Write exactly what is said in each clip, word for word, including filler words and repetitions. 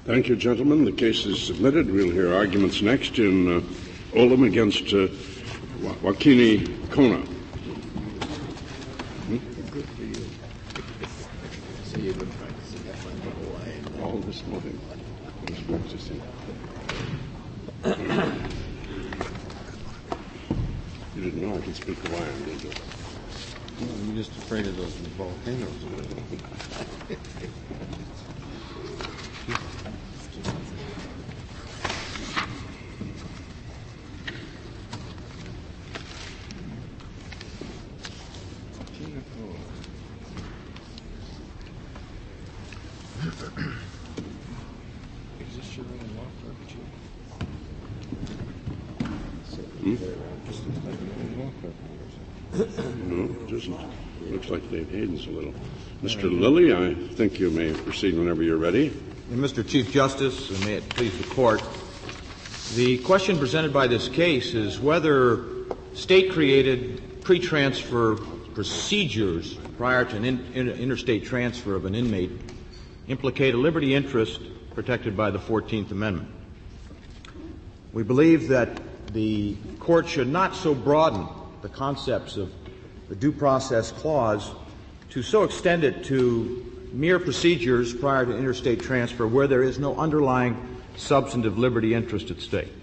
Thank you, gentlemen. The case is submitted. We'll hear arguments next in uh, Olam against uh, Wakini Kona. Hmm? All this morning. I was practicing. You didn't know I could speak Hawaiian, did you? Well, I'm just afraid of those volcanoes. Is this your own law firm, Hmm? No, it isn't. It looks like Dave Hayden's a little. Mister Lilly, I think you may proceed whenever you're ready. And Mister Chief Justice, and may it please the Court, the question presented by this case is whether state-created pre-transfer procedures prior to an in, in, interstate transfer of an inmate implicate a liberty interest protected by the fourteenth Amendment. We believe that the Court should not so broaden the concepts of the Due Process Clause to so extend it to mere procedures prior to interstate transfer where there is no underlying substantive liberty interest at stake.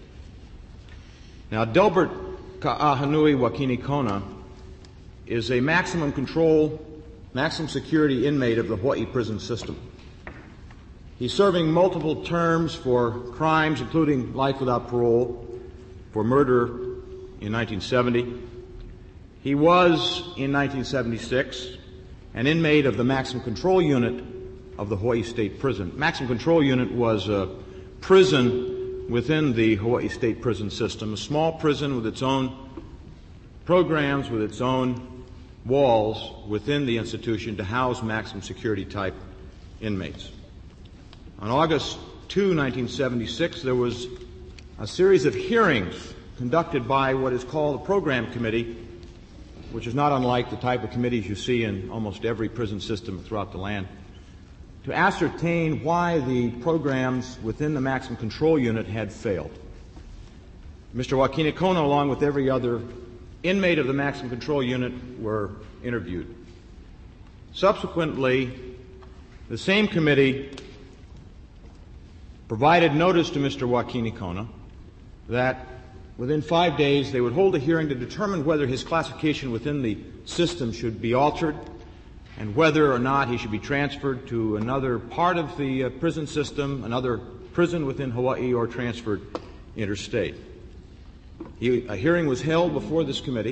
Now, Delbert Ka'ahanui Wakini Kona is a maximum control, maximum security inmate of the Hawaii prison system. He's serving multiple terms for crimes, including life without parole, for murder in nineteen seventy. He was, in nineteen seventy-six, an inmate of the Maximum Control Unit of the Hawaii State Prison. Maximum Control Unit was a prison within the Hawaii State Prison system, a small prison with its own programs, with its own walls within the institution to house maximum security type inmates. On August second, nineteen seventy-six, there was a series of hearings conducted by what is called a program committee, which is not unlike the type of committees you see in almost every prison system throughout the land, to ascertain why the programs within the maximum control unit had failed. Mister Wakini Kona, along with every other inmate of the maximum control unit, were interviewed. Subsequently, the same committee provided notice to Mister Wakini Kona that within five days they would hold a hearing to determine whether his classification within the system should be altered and whether or not he should be transferred to another part of the uh, prison system, another prison within Hawaii, or transferred interstate. He, a hearing was held before this committee.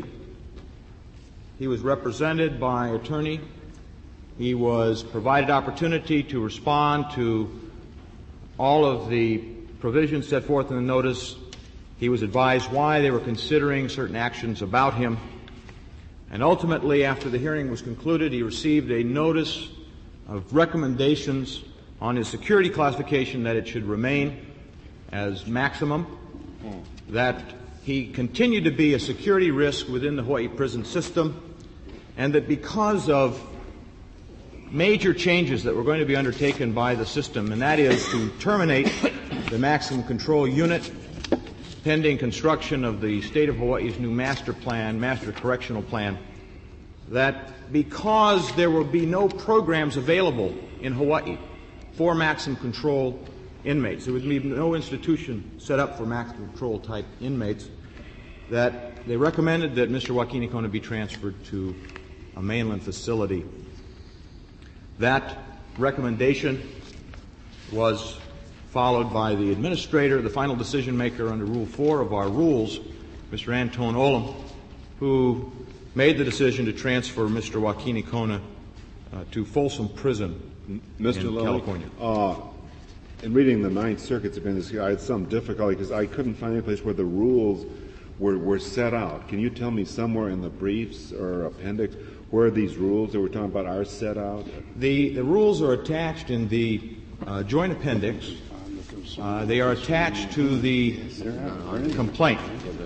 He was represented by an attorney. He was provided opportunity to respond to all of the provisions set forth in the notice. He was advised why they were considering certain actions about him. And ultimately, after the hearing was concluded, he received a notice of recommendations on his security classification that it should remain as maximum, that he continued to be a security risk within the Hawaii prison system, and that because of major changes that were going to be undertaken by the system, and that is to terminate the maximum control unit pending construction of the state of Hawaii's new master plan, master correctional plan, that because there will be no programs available in Hawaii for maximum control inmates, there would be no institution set up for maximum control type inmates, that they recommended that Mister Wakini Kona be transferred to a mainland facility. That recommendation was followed by the administrator, the final decision maker under Rule four of our rules, Mister Antone Olam, who made the decision to transfer Mister Wakini Kona uh, to Folsom Prison Mister in Lilly, California. Uh, in reading the Ninth Circuit's opinion, I had some difficulty because I couldn't find any place where the rules were, were set out. Can you tell me somewhere in the briefs or appendix where these rules that we're talking about are set out? The, the rules are attached in the uh, joint appendix. Uh, they are attached to the uh, complaint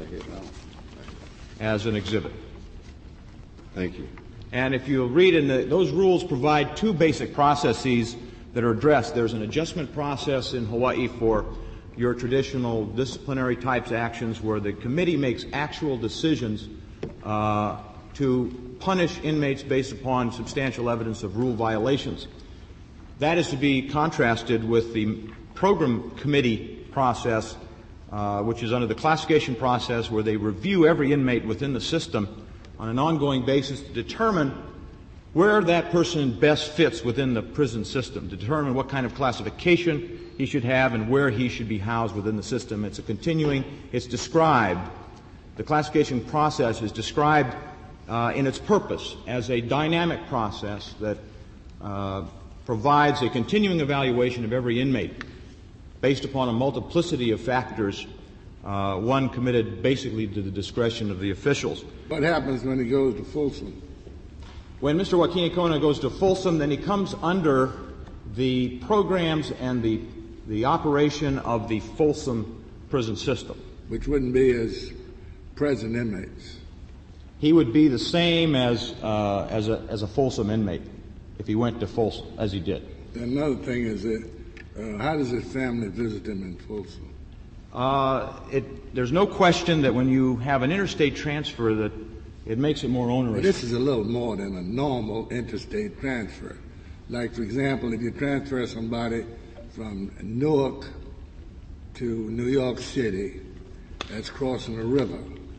as an exhibit. Thank you. And if you read in the, those rules provide two basic processes that are addressed. There's an adjustment process in Hawaii for your traditional disciplinary types actions where the committee makes actual decisions uh, to punish inmates based upon substantial evidence of rule violations. That is to be contrasted with the program committee process, uh, which is under the classification process, where they review every inmate within the system on an ongoing basis to determine where that person best fits within the prison system, to determine what kind of classification he should have and where he should be housed within the system. It's a continuing, it's described, the classification process is described uh, in its purpose as a dynamic process that uh, provides a continuing evaluation of every inmate based upon a multiplicity of factors, uh, one committed basically to the discretion of the officials. What happens when he goes to Folsom? When Mister Wakini Kona goes to Folsom, then he comes under the programs and the, the operation of the Folsom prison system. Which wouldn't be as present inmates. He would be the same as, uh, as, a, as a Folsom inmate if he went to Folsom, as he did. Another thing is that, uh, how does his family visit him in Folsom? Uh, it, there's no question that when you have an interstate transfer that it makes it more onerous. But this is a little more than a normal interstate transfer. Like, for example, if you transfer somebody from Newark to New York City, that's crossing a river.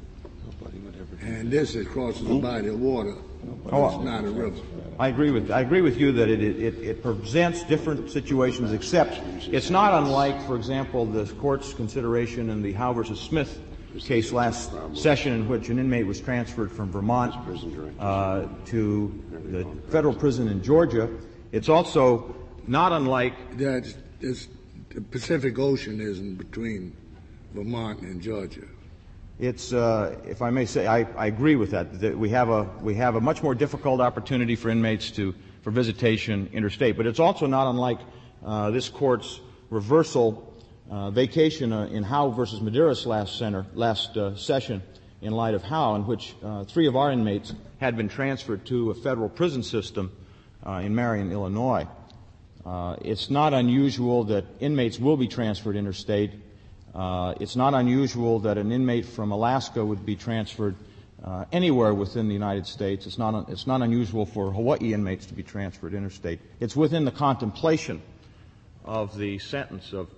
And this is crossing a body of water. Oh, it's not a river. I agree with I agree with you that it, it, it presents different situations, except it's not unlike, for example, the court's consideration in the Howe versus Smith case last session, in which an inmate was transferred from Vermont uh, to the federal prison in Georgia. It's also not unlike That's, it's, the Pacific Ocean isn't between Vermont and Georgia. It's, uh, if I may say, I, I agree with that. That we have a we have a much more difficult opportunity for inmates to for visitation interstate. But it's also not unlike uh, this court's reversal uh, vacation uh, in Howe versus Medeiros last center last uh, session in light of Howe, in which uh, three of our inmates had been transferred to a federal prison system uh, in Marion, Illinois. Uh, it's not unusual that inmates will be transferred interstate. Uh, it's not unusual that an inmate from Alaska would be transferred uh, anywhere within the United States. It's not, it's not unusual for Hawaii inmates to be transferred interstate. It's within the contemplation of the sentence of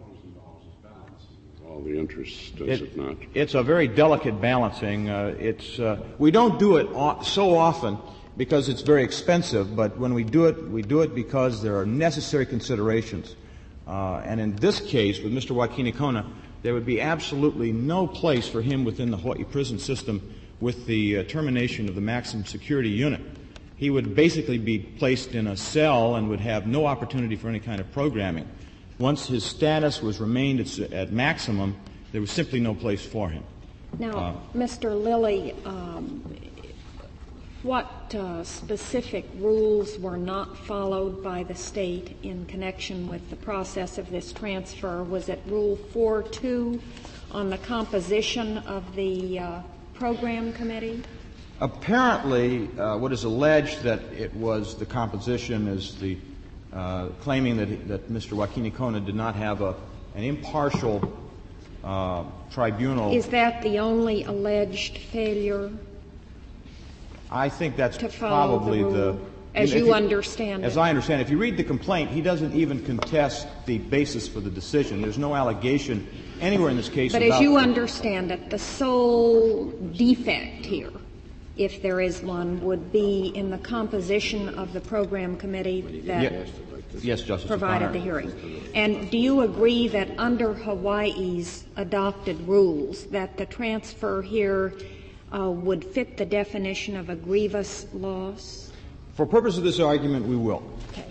all the interests, does it, it not? It's a very delicate balancing. Uh, it's uh, we don't do it o- so often because it's very expensive, but when we do it, we do it because there are necessary considerations. Uh, and in this case, with Mister Wakini Kona, there would be absolutely no place for him within the Hawaii prison system with the uh, termination of the maximum security unit. He would basically be placed in a cell and would have no opportunity for any kind of programming. Once his status was remained at, at maximum, there was simply no place for him. Now, Uh, Mister Lilly, um, what uh, specific rules were not followed by the state in connection with the process of this transfer? Was it Rule four two on the composition of the uh, program committee? Apparently, uh, what is alleged that it was the composition is the uh, claiming that that Mister Wakini Kona did not have a an impartial uh, tribunal. Is that the only alleged failure I think that's to follow probably the rule, the as if you understand As it? I understand it, if you read the complaint, he doesn't even contest the basis for the decision. There's no allegation anywhere in this case But about as you the, understand it, the sole defect here, if there is one, would be in the composition of the program committee that Ye- yes, Justice provided O'Connor. the hearing. And do you agree that under Hawaii's adopted rules that the transfer here uh, would fit the definition of a grievous loss? For purpose of this argument, we will. Okay.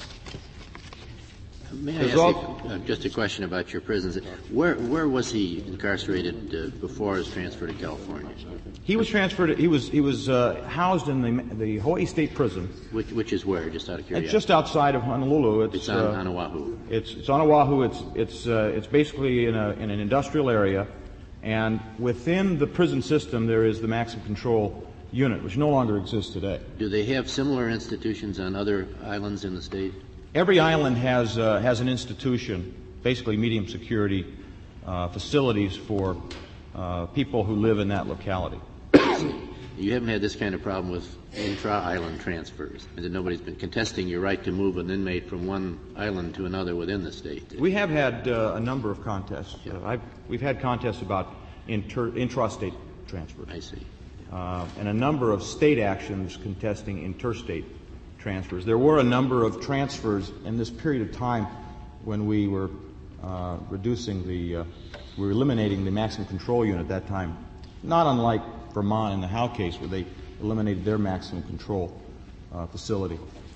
May I There's ask all- you, uh, just a question about your prisons? Where where was he incarcerated uh, before his transfer to California? He was transferred. He was he was uh, housed in the the Hawaii State Prison. Which, which is where, just out of curiosity? It's just outside of Honolulu. It's, It's on, uh, on Oahu. It's it's on Oahu. It's it's uh, it's basically in a in an industrial area, and within the prison system there is the maximum control unit, which no longer exists today. Do they have similar institutions on other islands in the state? every island has uh, has an institution, basically medium security uh, facilities for uh, people who live in that locality. You haven't had this kind of problem with intra-island transfers, and that nobody's been contesting your right to move an inmate from one island to another within the state. We have had uh, a number of contests. Yeah. Uh, I've, we've had contests about inter, intrastate transfers. I see. Uh, and a number of state actions contesting interstate transfers. There were a number of transfers in this period of time when we were uh, reducing the, uh, we were eliminating the maximum control unit at that time, not unlike Vermont in the Howe case, where they eliminated their maximum control uh, facility.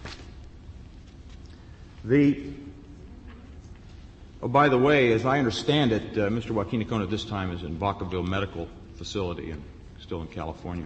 The, oh, by the way, as I understand it, uh, Mister Joaquin Icona at this time is in Vacaville Medical Facility and still in California.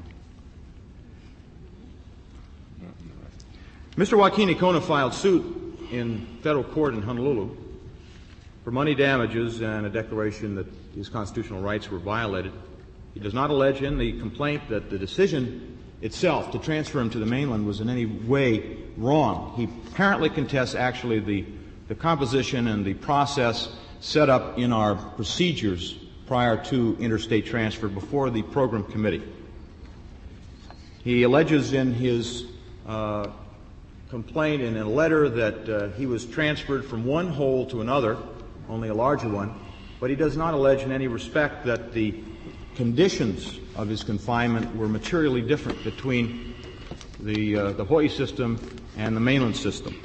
Mister Joaquin Icona filed suit in federal court in Honolulu for money damages and a declaration that his constitutional rights were violated. He does not allege in the complaint that the decision itself to transfer him to the mainland was in any way wrong. He apparently contests actually the, the composition and the process set up in our procedures prior to interstate transfer before the program committee. He alleges in his uh, complaint in a letter that uh, he was transferred from one hole to another, only a larger one, but he does not allege in any respect that the conditions of his confinement were materially different between the, uh, the Hawaii system and the mainland system.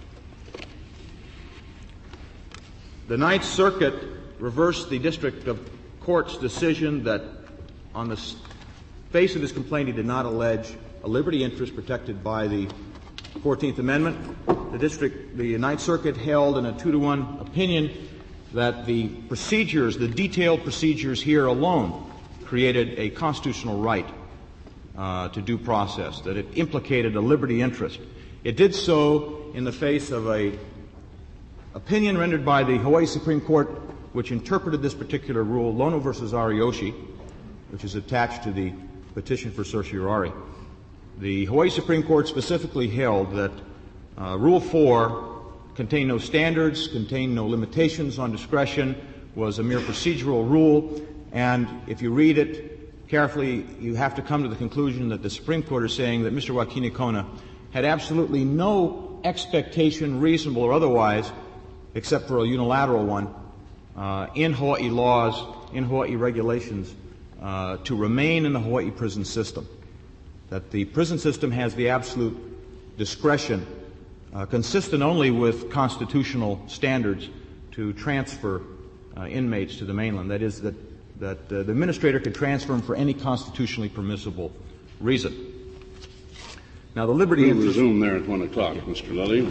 The Ninth Circuit reversed the District of Court's decision that on the face of his complaint he did not allege a liberty interest protected by the fourteenth Amendment. The district, the Ninth Circuit held in a two to one opinion that the procedures, the detailed procedures here alone created a constitutional right uh, to due process, that it implicated a liberty interest. It did so in the face of a opinion rendered by the Hawaii Supreme Court, which interpreted this particular rule, Lono versus Ariyoshi, which is attached to the petition for certiorari. The Hawaii Supreme Court specifically held that uh, Rule four contained no standards, contained no limitations on discretion, was a mere procedural rule, and if you read it carefully, you have to come to the conclusion that the Supreme Court is saying that Mister Joaquin Icona had absolutely no expectation, reasonable or otherwise, except for a unilateral one, uh, in Hawaii laws, in Hawaii regulations, uh, to remain in the Hawaii prison system. That the prison system has the absolute discretion, uh, consistent only with constitutional standards, to transfer uh, inmates to the mainland. That is, that, that uh, the administrator could transfer them for any constitutionally permissible reason. Now, the liberty We'll interest... resume there at one o'clock, Mister Lilly.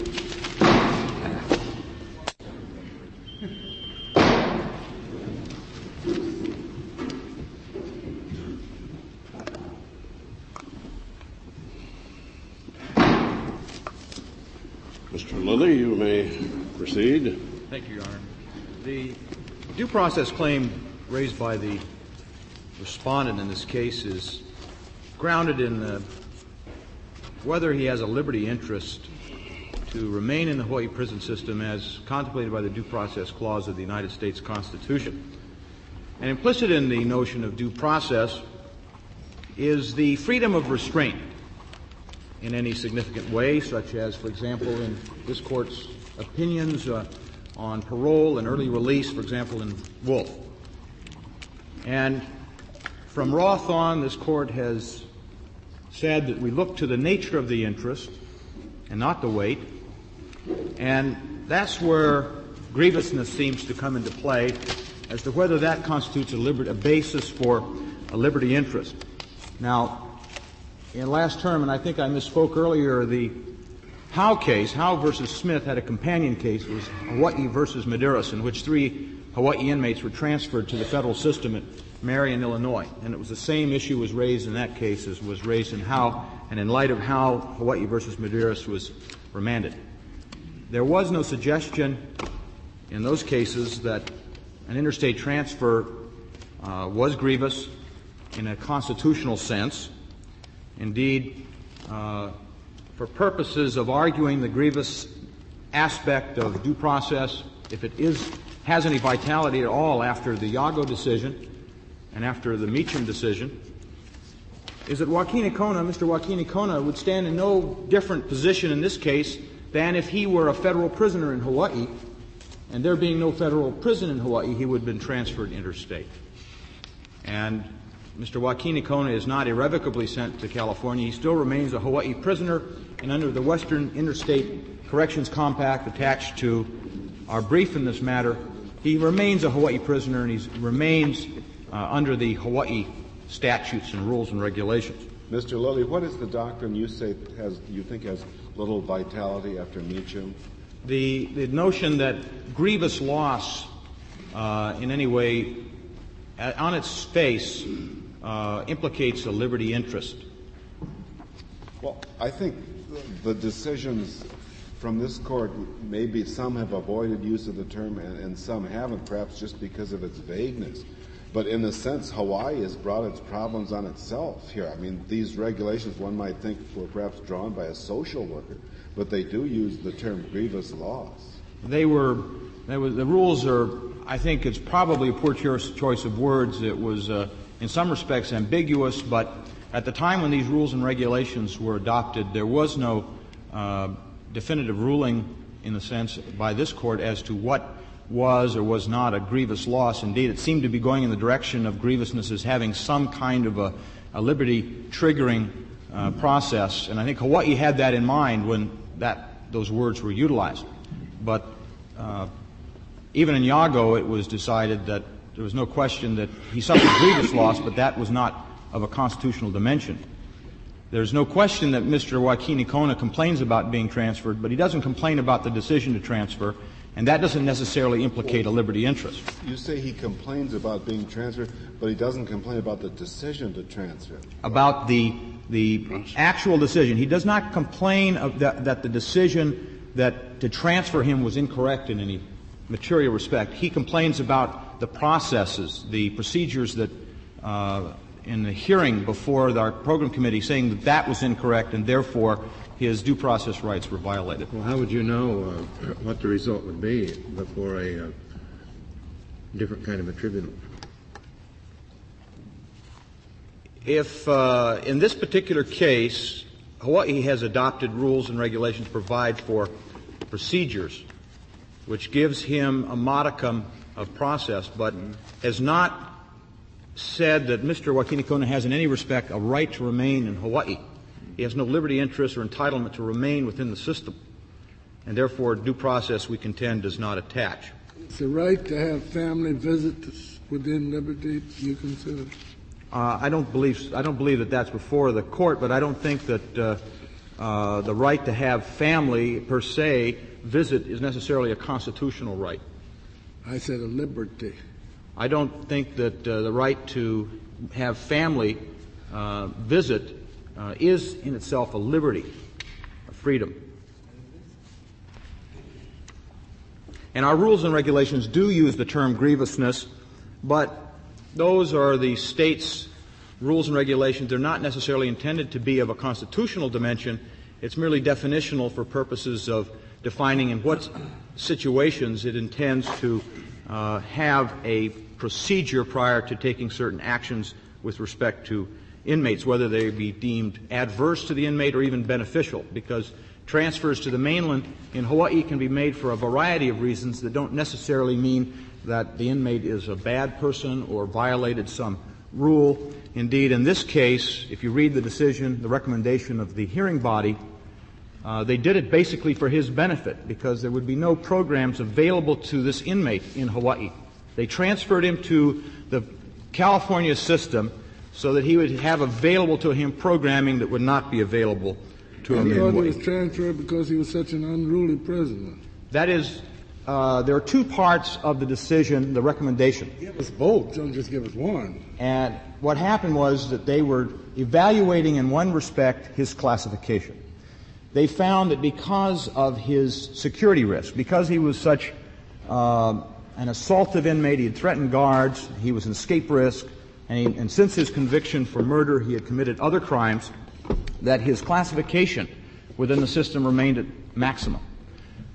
Mister Lilly, you may proceed. Thank you, Your Honor. The due process claim raised by the respondent in this case is grounded in uh, whether he has a liberty interest to remain in the Hawaii prison system as contemplated by the Due Process Clause of the United States Constitution. And implicit in the notion of due process is the freedom of restraint in any significant way, such as, for example, in this Court's opinions uh, on parole and early release, for example, in Wolf. And from Roth on, this Court has said that we look to the nature of the interest and not the weight, and that's where grievousness seems to come into play as to whether that constitutes a, liber- a basis for a liberty interest. Now, in last term, and I think I misspoke earlier, the Howe case, Howe versus Smith, had a companion case. It was Hawaii versus Medeiros, in which three Hawaii inmates were transferred to the federal system at Marion, Illinois. And it was the same issue was raised in that case as was raised in Howe, and in light of Howe, Hawaii versus Medeiros was remanded. There was no suggestion in those cases that an interstate transfer uh, was grievous in a constitutional sense. Indeed, uh, for purposes of arguing the grievous aspect of due process, if it is has any vitality at all after the Yago decision and after the Meacham decision, is that Joaquin Icona, Mister Joaquin Icona, would stand in no different position in this case than if he were a federal prisoner in Hawaii, and there being no federal prison in Hawaii, he would have been transferred interstate. And Mister Joaquin Icona is not irrevocably sent to California. He still remains a Hawaii prisoner, and under the Western Interstate Corrections Compact attached to our brief in this matter, he remains a Hawaii prisoner, and he remains uh, under the Hawaii statutes and rules and regulations. Mister Lilly, what is the doctrine you say has you think has little vitality after Meacham? The, the notion that grievous loss uh, in any way, uh, on its face, uh, implicates a liberty interest. Well, I think the decisions from this court, maybe some have avoided use of the term and, and some haven't, perhaps just because of its vagueness. But in a sense, Hawaii has brought its problems on itself here. I mean, these regulations, one might think, were perhaps drawn by a social worker, but they do use the term grievous loss. They were, they were the rules are, I think it's probably a poor choice of words. It was, uh, in some respects, ambiguous, but at the time when these rules and regulations were adopted, there was no uh, definitive ruling in the sense by this court as to what was or was not a grievous loss. Indeed, it seemed to be going in the direction of grievousness as having some kind of a, a liberty-triggering uh, process, and I think Hawaii had that in mind when that those words were utilized. But uh, even in Yago, it was decided that there was no question that he suffered grievous loss, but that was not of a constitutional dimension. There's no question that Mister Joaquin Icona complains about being transferred, but he doesn't complain about the decision to transfer, and that doesn't necessarily implicate a liberty interest. You say he complains about being transferred, but he doesn't complain about the decision to transfer. About the the actual decision. He does not complain of that, that the decision that to transfer him was incorrect in any material respect. He complains about the processes, the procedures that uh, in the hearing before our program committee saying that that was incorrect and therefore his due process rights were violated. Well, how would you know uh, what the result would be before a uh, different kind of a tribunal? If, uh, in this particular case, Hawaii has adopted rules and regulations to provide for procedures, which gives him a modicum of process, but has not said that Mister Joaquin Icona has in any respect a right to remain in Hawaii. He has no liberty interest or entitlement to remain within the system, and therefore due process, we contend, does not attach. It's a right to have family visits within liberty, you consider? Uh, I don't believe I don't believe that that's before the court, but I don't think that uh, uh, the right to have family per se visit is necessarily a constitutional right. I said a liberty. I don't think that uh, the right to have family uh, visit uh, is in itself a liberty, a freedom. And our rules and regulations do use the term grievousness, but those are the state's rules and regulations. They're not necessarily intended to be of a constitutional dimension. It's merely definitional for purposes of defining in what situations it intends to uh, have a procedure prior to taking certain actions with respect to inmates, whether they be deemed adverse to the inmate or even beneficial, because transfers to the mainland in Hawaii can be made for a variety of reasons that don't necessarily mean that the inmate is a bad person or violated some rule. Indeed, in this case, if you read the decision, the recommendation of the hearing body, uh, they did it basically for his benefit because there would be no programs available to this inmate in Hawaii. They transferred him to the California system so that he would have available to him programming that would not be available to him in Hawaii. Hawaii. He was transferred because he was such an unruly prisoner. That is, uh, there are two parts of the decision, the recommendation. Give us both. Don't just give us one. And what happened was that they were evaluating in one respect his classification. They found that because of his security risk, because he was such uh, an assaultive inmate, he had threatened guards, he was an escape risk, and, he, and since his conviction for murder, he had committed other crimes, that his classification within the system remained at maximum.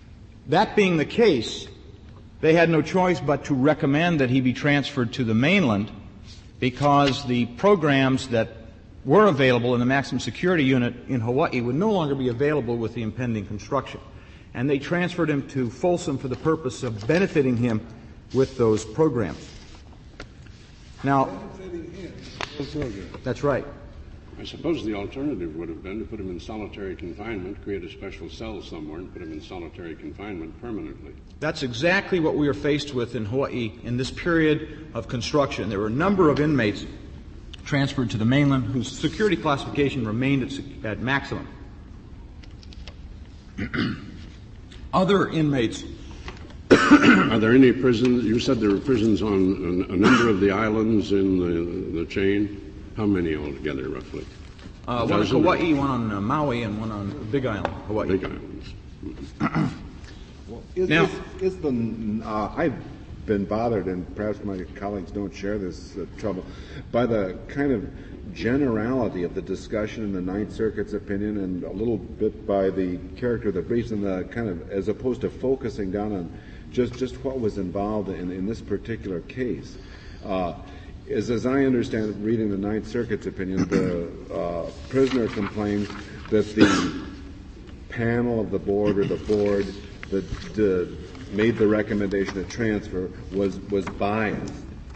That being the case, they had no choice but to recommend that he be transferred to the mainland because the programs that were available in the maximum security unit in Hawaii would no longer be available with the impending construction. And they transferred him to Folsom for the purpose of benefiting him with those programs. Now, that's right. I suppose the alternative would have been to put him in solitary confinement, create a special cell somewhere, and put him in solitary confinement permanently. That's exactly what we were faced with in Hawaii in this period of construction. There were a number of inmates transferred to the mainland whose security classification remained at, at maximum. Other inmates. Are there any prisons? You said there were prisons on a, a number of the islands in the, the chain. How many altogether, roughly? Uh, one on Kauai, one on uh, Maui, and one on Big Island, Hawaii. Big Islands. Well, is, now, is, is the uh, I've been bothered, and perhaps my colleagues don't share this uh, trouble, by the kind of generality of the discussion in the Ninth Circuit's opinion, and a little bit by the character of the briefs, and the kind of as opposed to focusing down on just just what was involved in, in this particular case. Uh, Is, as I understand, reading the Ninth Circuit's opinion, the uh, prisoner complained that the panel of the board or the board that uh, made the recommendation to transfer was was biased.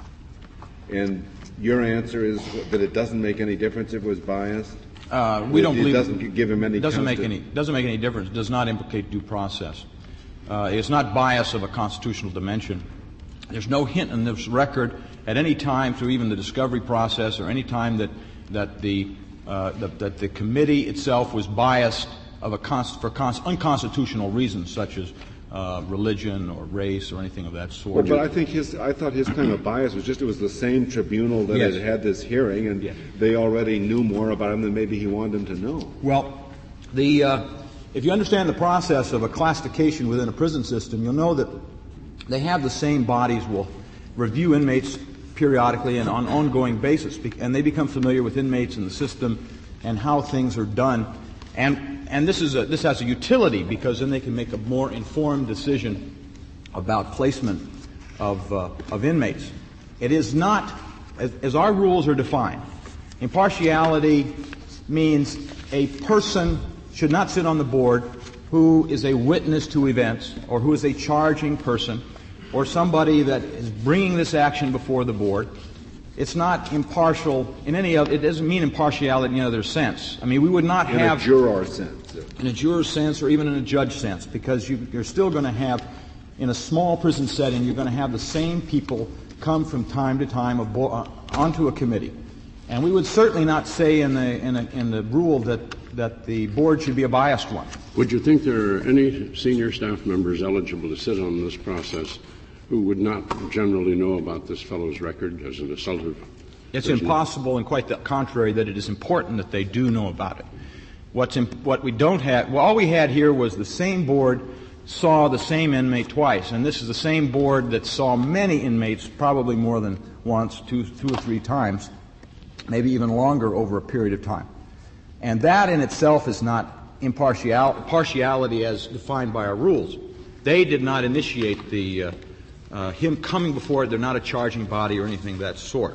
And your answer is that it doesn't make any difference if it was biased? Uh, we it, don't it believe doesn't give him any. It doesn't make constant, any doesn't make any difference. It does not implicate due process. Uh, it's not bias of a constitutional dimension. There's no hint in this record at any time through even the discovery process or any time that that the uh, the, that the committee itself was biased of a const, for const, unconstitutional reasons such as uh, religion or race or anything of that sort. Well, but I think his I thought his kind of bias was just it was the same tribunal that yes. had had this hearing, and yes. they already knew more about him than maybe he wanted them to know. Well, the uh, if you understand the process of a classification within a prison system, you'll know that they have the same bodies will review inmates periodically and on an ongoing basis, and they become familiar with inmates in the system and how things are done. And and this is a, this has a utility because then they can make a more informed decision about placement of uh, of inmates. It is not, as, as our rules are defined, impartiality means a person should not sit on the board who is a witness to events or who is a charging person or somebody that is bringing this action before the board. It's not impartial in any other, it doesn't mean impartiality in any other sense. I mean, we would not in have... In a juror sense. In a juror sense or even in a judge sense, because you, you're still going to have, in a small prison setting, you're going to have the same people come from time to time abo- uh, onto a committee. And we would certainly not say in the, in, a, in the rule that, that the board should be a biased one. Would you think there are any senior staff members eligible to sit on this process who would not generally know about this fellow's record as an assaultive It's prisoner? impossible, and quite the contrary, that it is important that they do know about it. What's imp- what we don't have, well, all we had here was the same board saw the same inmate twice, and this is the same board that saw many inmates, probably more than once, two, two or three times, maybe even longer over a period of time. And that in itself is not impartial, partiality as defined by our rules. They did not initiate the uh, uh, him coming before it. They're not a charging body or anything of that sort.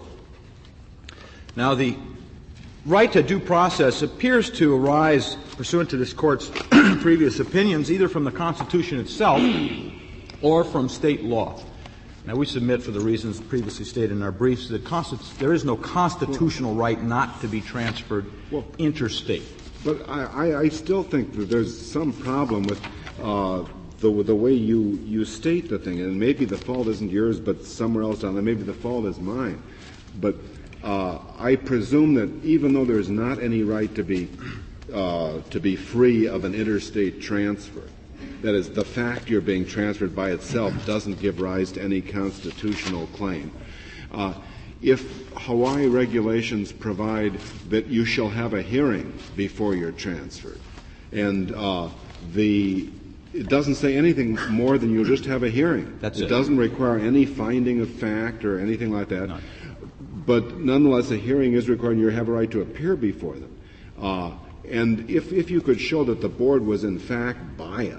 Now, the right to due process appears to arise pursuant to this Court's previous opinions either from the Constitution itself or from state law. Now, we submit, for the reasons previously stated in our briefs, that consti- there is no constitutional right not to be transferred well, interstate. But I, I, I still think that there's some problem with uh, the the way you, you state the thing, and maybe the fault isn't yours, but somewhere else down there, maybe the fault is mine. But uh, I presume that even though there's not any right to be uh, to be free of an interstate transfer, that is, the fact you're being transferred by itself doesn't give rise to any constitutional claim. Uh, if Hawaii regulations provide that you shall have a hearing before you're transferred, and uh, the it doesn't say anything more than you'll just have a hearing. That's it. It doesn't require any finding of fact or anything like that. No. But nonetheless, a hearing is required, and you have a right to appear before them. Uh, and if if you could show that the board was in fact biased,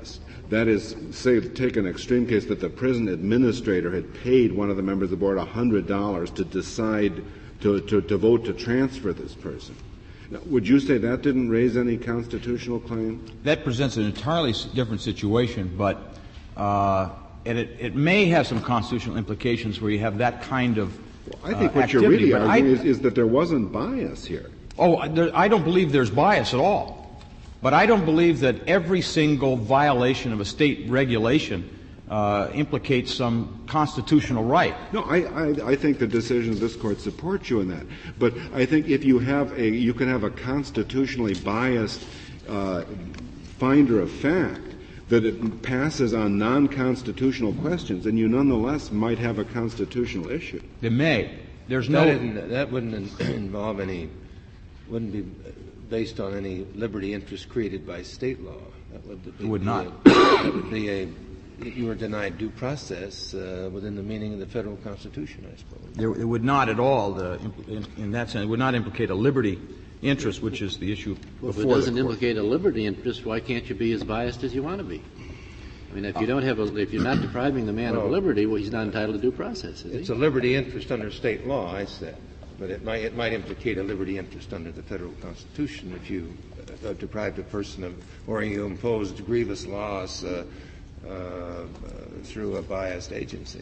That is, say, take an extreme case that the prison administrator had paid one of the members of the board one hundred dollars to decide to, to, to vote to transfer this person. Now, would you say that didn't raise any constitutional claim? That presents an entirely different situation, but uh, and it, it may have some constitutional implications where you have that kind of well, I think uh, what activity, you're really arguing I, is, is that there wasn't bias here. Oh, there, I don't believe there's bias at all. But I don't believe that every single violation of a state regulation uh, implicates some constitutional right. No, I, I, I think the decision of this court supports you in that. But I think if you have a, you can have a constitutionally biased uh, finder of fact that it passes on non-constitutional questions, and you nonetheless might have a constitutional issue. It may. There's that no. Isn't, that wouldn't involve any. Wouldn't be based on any liberty interest created by state law. That would, it would not. A, that would be a, you were denied due process uh, within the meaning of the federal Constitution, I suppose. There, it would not at all, the, in, in that sense, it would not implicate a liberty interest, which is the issue well, before if it doesn't implicate a liberty interest, why can't you be as biased as you want to be? I mean, if you don't have a, if you're not depriving the man well, of liberty, well, he's not entitled to due process, is It's he? a liberty interest under state law, I said. But it might, it might implicate a liberty interest under the federal Constitution if you uh, deprived a person of, or you imposed grievous loss uh, uh, uh, through a biased agency.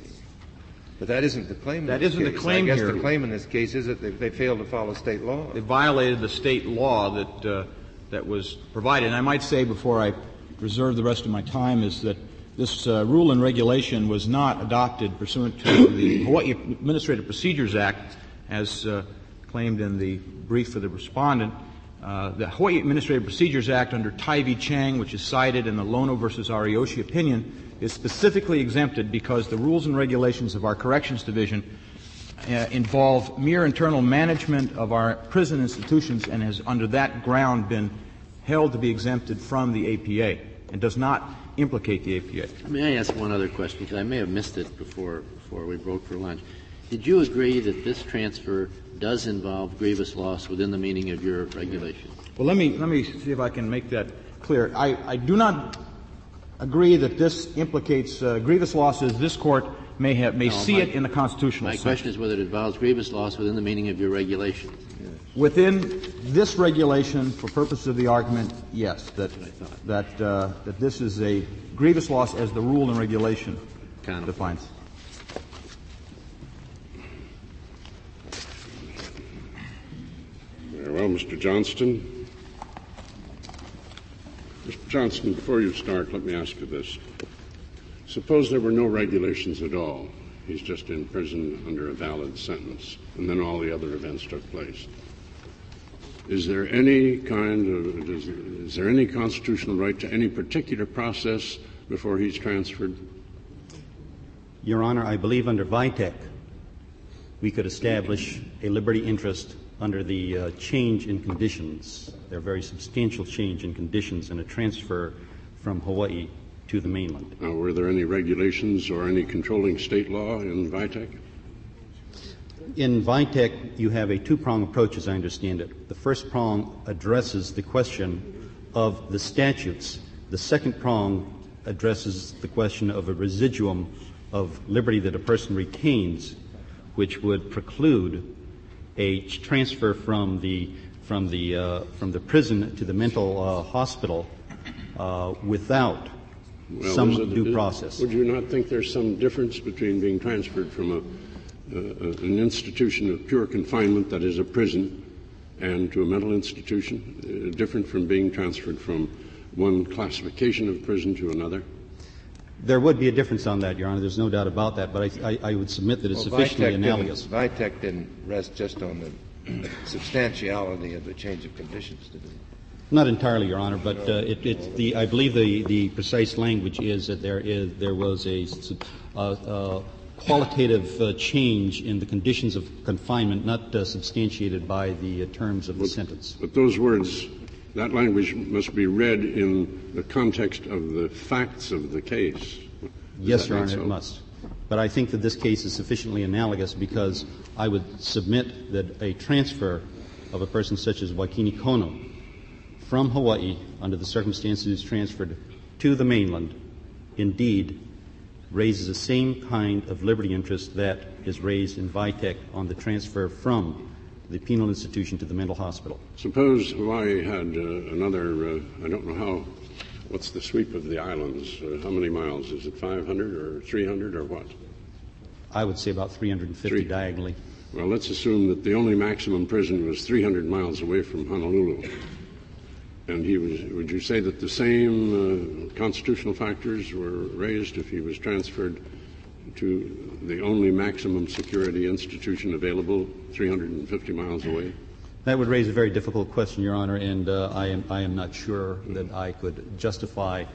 But that isn't the claim. That in this isn't case. the claim I guess here. the claim in this case is that they, they failed to follow state law. They violated the state law that uh, that was provided. And I might say, before I reserve the rest of my time, is that this uh, rule and regulation was not adopted pursuant to the Hawaii Administrative Procedures Act, as uh, claimed in the brief for the respondent. Uh, the Hawaii Administrative Procedures Act under Tai v. Chang, which is cited in the Lono versus Ariyoshi opinion, is specifically exempted because the rules and regulations of our Corrections Division uh, involve mere internal management of our prison institutions and has under that ground been held to be exempted from the A P A and does not implicate the A P A. May I ask one other question, because I may have missed it before before we broke for lunch. Did you agree that this transfer does involve grievous loss within the meaning of your regulation? Well, let me let me see if I can make that clear. I, I do not agree that this implicates uh, grievous loss as this court may have may no, see my, it in the constitutional my sense. My question is whether it involves grievous loss within the meaning of your regulation. Yes. Within this regulation, for purpose of the argument, yes, that that uh, that this is a grievous loss as the rule and regulation kind of defines. Very well, Mister Johnston. Mister Johnston, before you start, let me ask you this. Suppose there were no regulations at all. He's just in prison under a valid sentence, and then all the other events took place. Is there any kind of, is, is there any constitutional right to any particular process before he's transferred? Your Honor, I believe under Vitek we could establish a liberty interest under the uh, change in conditions. There are very substantial change in conditions in a transfer from Hawaii to the mainland. Now, were there any regulations or any controlling state law in Vitek? In Vitek, you have a two-prong approach, as I understand it. The first prong addresses the question of the statutes. The second prong addresses the question of a residuum of liberty that a person retains, which would preclude a transfer from the from the uh, from the prison to the mental uh, hospital uh, without well, some it, due is, process. Would you not think there's some difference between being transferred from a Uh, an institution of pure confinement that is a prison and to a mental institution, uh, different from being transferred from one classification of prison to another? There would be a difference on that, Your Honor. There's no doubt about that, but I, I, I would submit that it's well, sufficiently Vitek analogous. Didn't, Vitek didn't rest just on the substantiality of the change of conditions, did it? Not entirely, Your Honor, but uh, it, it's the, I believe the, the precise language is that there is there was a uh, uh, qualitative uh, change in the conditions of confinement, not uh, substantiated by the uh, terms of the but, sentence. But those words, that language must be read in the context of the facts of the case. Is yes, Your Honor, so? it must. But I think that this case is sufficiently analogous because I would submit that a transfer of a person such as Wakini Kono from Hawaii, under the circumstances transferred to the mainland, indeed raises the same kind of liberty interest that is raised in Vitek on the transfer from the penal institution to the mental hospital. Suppose Hawaii had uh, another, uh, I don't know how, what's the sweep of the islands? Uh, how many miles? Is it five hundred or three hundred or what? I would say about three hundred fifty Three. diagonally. Well, let's assume that the only maximum prison was three hundred miles away from Honolulu. And he was, would you say that the same uh, constitutional factors were raised if he was transferred to the only maximum security institution available three hundred fifty miles away? That would raise a very difficult question, Your Honor, and uh, I am I am not sure that I could justify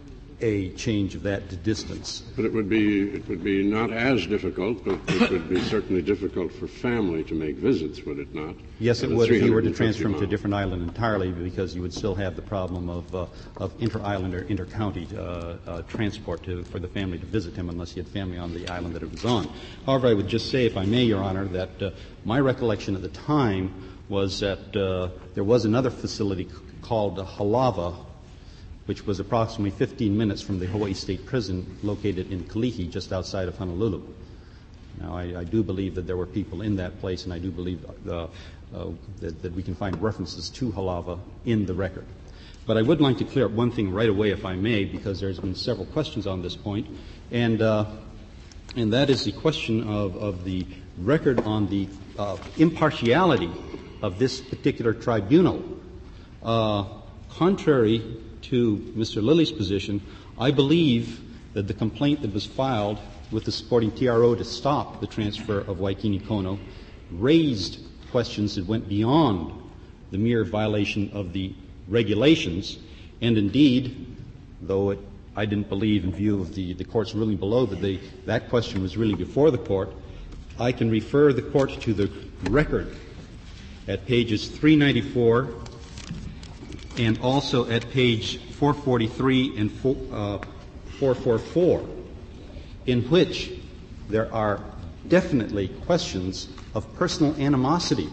a change of that distance. But it would be it would be not as difficult, but it would be certainly difficult for family to make visits, would it not? Yes, it At would if you were to three hundred fifty transfer him to a miles. different island entirely, because you would still have the problem of uh, of inter-island or inter-county uh, uh, transport to, for the family to visit him unless he had family on the island that it was on. However, I would just say, if I may, Your Honor, that uh, my recollection at the time was that uh, there was another facility c- called uh, Halava, which was approximately fifteen minutes from the Hawaii State Prison located in Kalihi, just outside of Honolulu. Now, I, I do believe that there were people in that place, and I do believe uh, uh, that, that we can find references to Halava in the record. But I would like to clear up one thing right away, if I may, because there's been several questions on this point, and uh, and that is the question of, of the record on the uh, impartiality of this particular tribunal. Uh, contrary to Mister Lilly's position, I believe that the complaint that was filed with the supporting T R O to stop the transfer of Waikini Kono raised questions that went beyond the mere violation of the regulations, and indeed, though it, I didn't believe in view of the, the court's ruling below that they, that question was really before the court, I can refer the court to the record at pages three ninety-four and also at page four forty-three and four, uh, four forty-four, in which there are definitely questions of personal animosity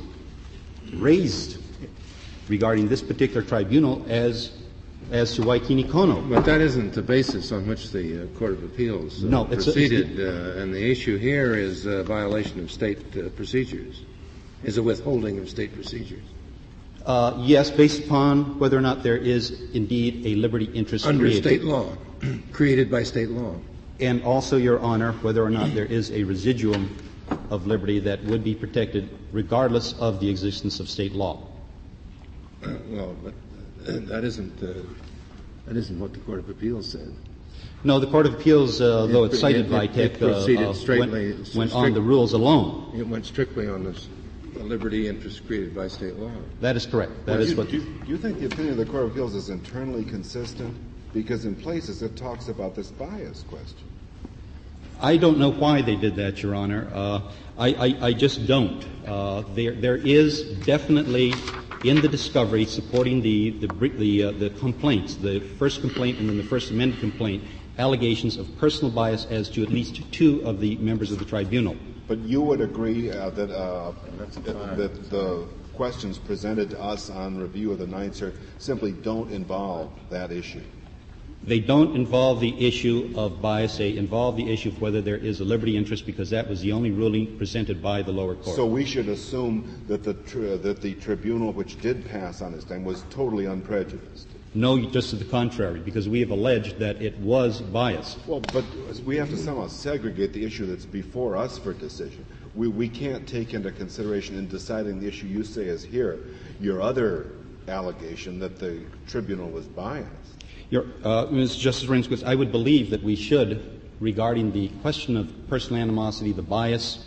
raised regarding this particular tribunal as as to Waikini Kono. But that isn't the basis on which the uh, Court of Appeals uh, No, it's a- proceeded, uh, and the issue here is uh, violation of state uh, procedures, is a withholding of state procedures. Uh, yes, based upon whether or not there is indeed a liberty interest Under created. state law, created by state law. And also, Your Honor, whether or not there is a residuum of liberty that would be protected regardless of the existence of state law. Uh, well, but uh, that isn't uh, that isn't what the Court of Appeals said. No, the Court of Appeals, uh, though it cited it- it- it Vitek, proceeded uh, uh, straightly- went, went on strict- the rules alone. It went strictly on this the liberty interest created by state law. That is correct. That Well, is do, what. do, you- do you think the opinion of the Court of Appeals is internally consistent? Because in places it talks about this bias question. I don't know why they did that, Your Honor. Uh, I, I, I just don't. Uh, there, there is definitely in the discovery supporting the the the, uh, the complaints, the first complaint and then the First Amendment complaint, allegations of personal bias as to at least two of the members of the tribunal. But you would agree uh, that, uh, that that the questions presented to us on review of the Ninth Circuit simply don't involve that issue. They don't involve the issue of bias. They involve the issue of whether there is a liberty interest, because that was the only ruling presented by the lower court. So we should assume that the tri- that the tribunal which did pass on this thing was totally unprejudiced. No, just to the contrary, because we have alleged that it was biased. Well, but we have to somehow segregate the issue that's before us for decision. We we can't take into consideration in deciding the issue you say is here your other allegation that the tribunal was biased. Your, uh, Miz Justice Rehnquist, I would believe that we should, regarding the question of personal animosity, the bias,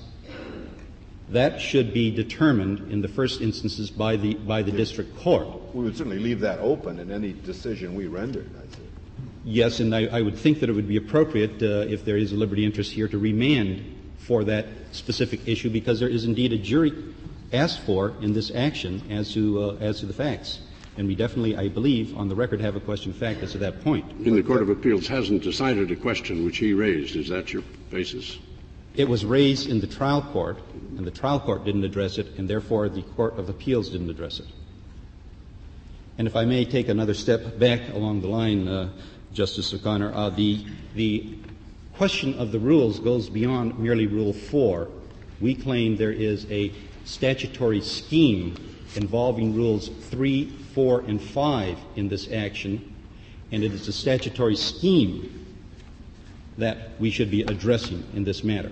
that should be determined in the first instances by the by the district court. We would certainly leave that open in any decision we rendered, I think. Yes, and I, I would think that it would be appropriate, uh, if there is a liberty interest here, to remand for that specific issue, because there is indeed a jury asked for in this action as to uh, as to the facts. And we definitely, I believe, on the record have a question of fact as to that point. And the Court of Appeals hasn't decided a question which he raised. Is that your basis? It was raised in the trial court, and the trial court didn't address it, and therefore the Court of Appeals didn't address it. And if I may take another step back along the line, uh, Justice O'Connor. Uh, the, the question of the rules goes beyond merely Rule four. We claim there is a statutory scheme involving Rules three, four, and five in this action, and it is a statutory scheme that we should be addressing in this matter.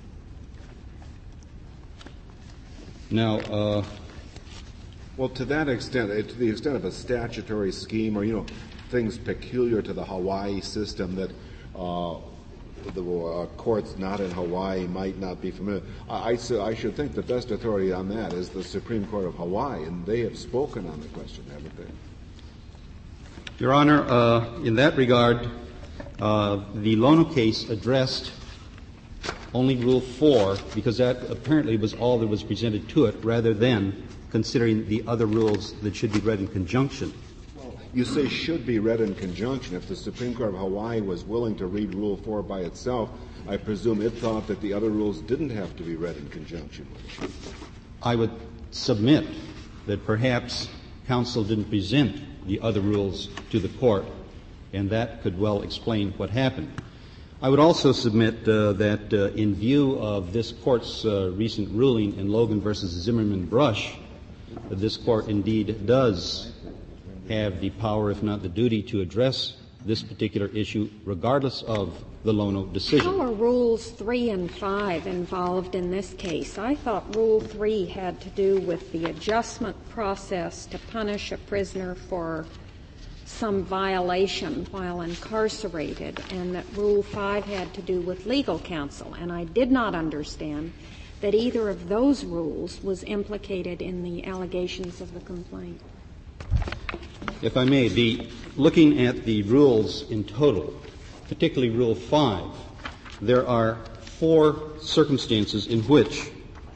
Now, uh, well, to that extent, uh, to the extent of a statutory scheme, or you know, things peculiar to the Hawaii system that uh, the uh, courts not in Hawaii might not be familiar. I, I, su- I should think the best authority on that is the Supreme Court of Hawaii, and they have spoken on the question, haven't they? Your Honor, uh, in that regard, uh, the Lono case addressed only Rule four because that apparently was all that was presented to it, rather than considering the other rules that should be read in conjunction. You say should be read in conjunction. If the Supreme Court of Hawaii was willing to read Rule four by itself, I presume it thought that the other rules didn't have to be read in conjunction with it. I would submit that perhaps counsel didn't present the other rules to the court, and that could well explain what happened. I would also submit uh, that uh, in view of this court's uh, recent ruling in Logan versus Zimmerman Brush, that this court indeed does have the power, if not the duty, to address this particular issue regardless of the Lono decision. How are Rules three and five involved in this case? I thought Rule three had to do with the adjustment process to punish a prisoner for some violation while incarcerated, and that Rule five had to do with legal counsel. And I did not understand that either of those rules was implicated in the allegations of the complaint. If I may, the, looking at the rules in total, particularly Rule five, there are four circumstances in which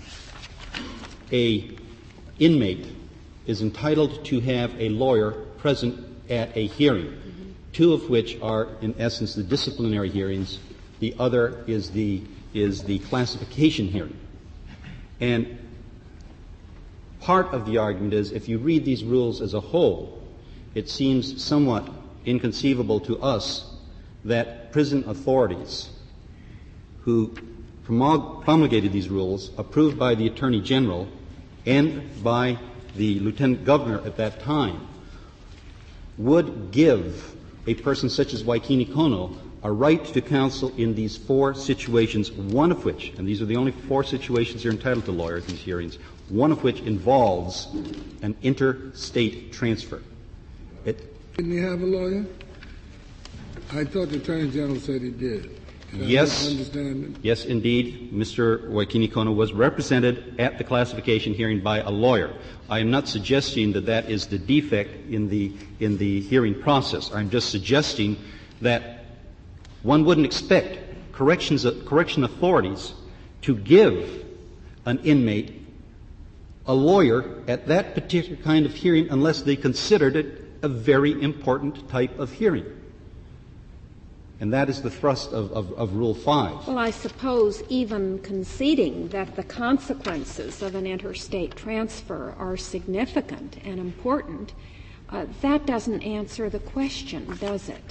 a inmate is entitled to have a lawyer present at a hearing, mm-hmm. two of which are, in essence, the disciplinary hearings. The other is the, is the classification hearing. And part of the argument is, if you read these rules as a whole, it seems somewhat inconceivable to us that prison authorities who promulgated these rules, approved by the Attorney General and by the Lieutenant Governor at that time, would give a person such as Waikini Kono a right to counsel in these four situations, one of which, and these are the only four situations you're entitled to lawyer at these hearings, one of which involves an interstate transfer. It, Didn't he have a lawyer? I thought the Attorney General said he did. Did yes. I understand it? Yes, indeed. Mister Waikini Kono was represented at the classification hearing by a lawyer. I am not suggesting that that is the defect in the, in the hearing process. I'm just suggesting that one wouldn't expect corrections, correction authorities to give an inmate a lawyer at that particular kind of hearing unless they considered it a very important type of hearing. And that is the thrust of, of, of Rule five. Well, I suppose even conceding that the consequences of an interstate transfer are significant and important, uh, that doesn't answer the question, does it?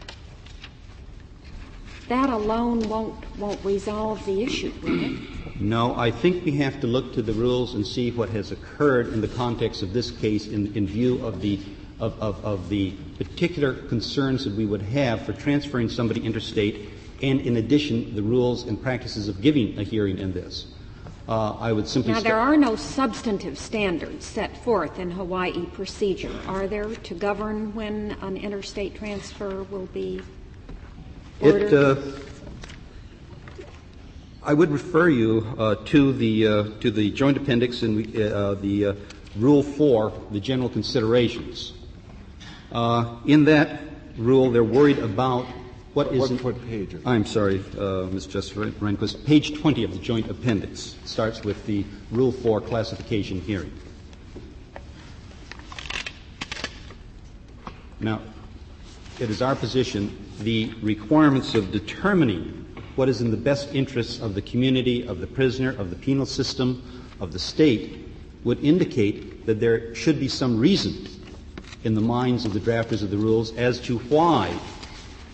That alone won't, won't resolve the issue, will it? No, I think we have to look to the rules and see what has occurred in the context of this case in, in view of the Of, of, of the particular concerns that we would have for transferring somebody interstate, and in addition, the rules and practices of giving a hearing in this. Uh, I would simply now, st- there are no substantive standards set forth in Hawaii procedure, are there, to govern when an interstate transfer will be ordered? It, uh, I would refer you uh, to the uh, to the joint appendix in uh, the uh, Rule four, the general considerations. Uh, in that rule, they're worried about what, what is... What, what page? Is I'm sorry, uh, Miz Justice Rehnquist. Page twenty of the joint appendix starts with the Rule four classification hearing. Now, it is our position the requirements of determining what is in the best interests of the community, of the prisoner, of the penal system, of the state, would indicate that there should be some reason in the minds of the drafters of the rules as to why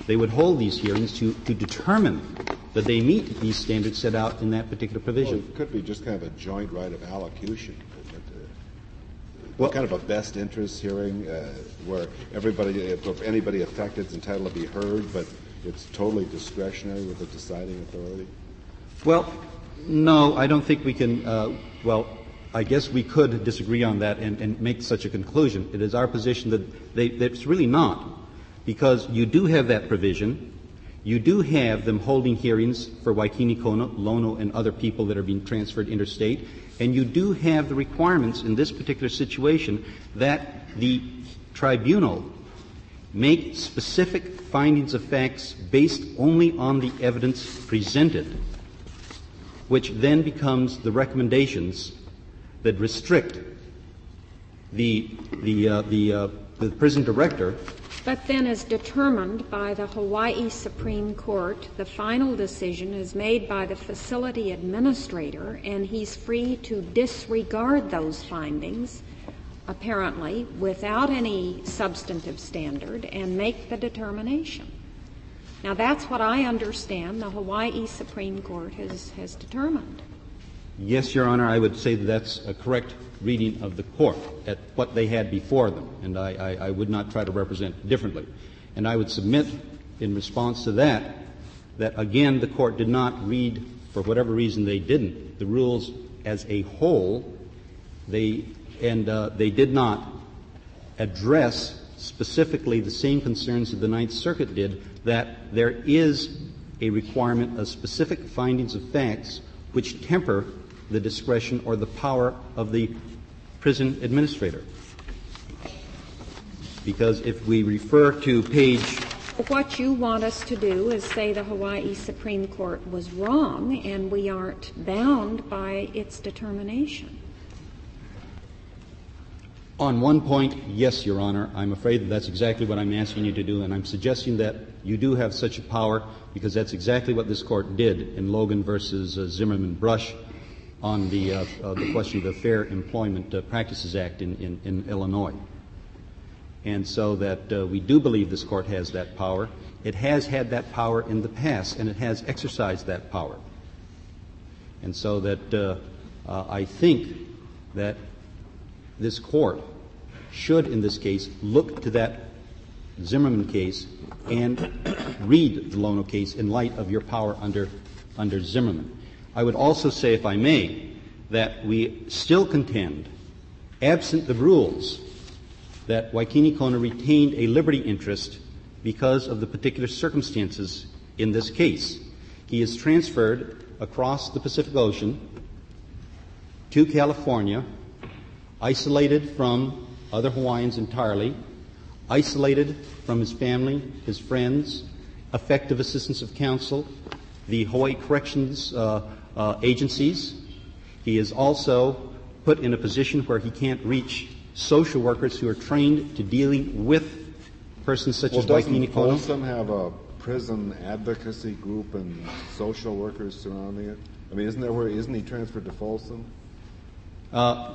They would hold these hearings to, to determine that they meet these standards set out in that particular provision. Well, it could be just kind of a joint right of allocution. Well, kind of a best interest hearing uh, where everybody, if anybody affected is entitled to be heard, but it's totally discretionary with the deciding authority? Well, no, I don't think we can, uh, well, I guess we could disagree on that and, and make such a conclusion. It is our position that, they, that it's really not, because you do have that provision. You do have them holding hearings for Waikini Kona, Lono, and other people that are being transferred interstate, and you do have the requirements in this particular situation that the tribunal make specific findings of facts based only on the evidence presented, which then becomes the recommendations that restrict the the uh, the, uh, the prison director. But then, as determined by the Hawaii Supreme Court, the final decision is made by the facility administrator, and he's free to disregard those findings, apparently, without any substantive standard, and make the determination. Now, that's what I understand the Hawaii Supreme Court has, has determined. Yes, Your Honor, I would say that that's a correct reading of the court at what they had before them, and I, I, I would not try to represent differently. And I would submit in response to that that, again, the court did not read, for whatever reason they didn't, the rules as a whole, they, and uh, they did not address specifically the same concerns that the Ninth Circuit did, that there is a requirement of specific findings of facts which temper the discretion or the power of the prison administrator. Because if we refer to page... What you want us to do is say the Hawaii Supreme Court was wrong and we aren't bound by its determination. On one point, yes, Your Honor. I'm afraid that that's exactly what I'm asking you to do, and I'm suggesting that you do have such a power because that's exactly what this court did in Logan versus uh, Zimmerman Brush on the, uh, uh, the question of the Fair Employment uh, Practices Act in, in, in Illinois. And so that uh, we do believe this court has that power. It has had that power in the past, and it has exercised that power. And so that uh, uh, I think that this court should, in this case, look to that Zimmerman case and read the Lono case in light of your power under, under Zimmerman. I would also say, if I may, that we still contend, absent the rules, that Waikini Kona retained a liberty interest because of the particular circumstances in this case. He is transferred across the Pacific Ocean to California, isolated from other Hawaiians entirely, isolated from his family, his friends, effective assistance of counsel, the Hawaii Corrections uh, uh, agencies. He is also put in a position where he can't reach social workers who are trained to dealing with persons such well, as Waikini Kona. Doesn't Folsom have a prison advocacy group and social workers surrounding it? I mean, isn't there where isn't he transferred to Folsom? Uh,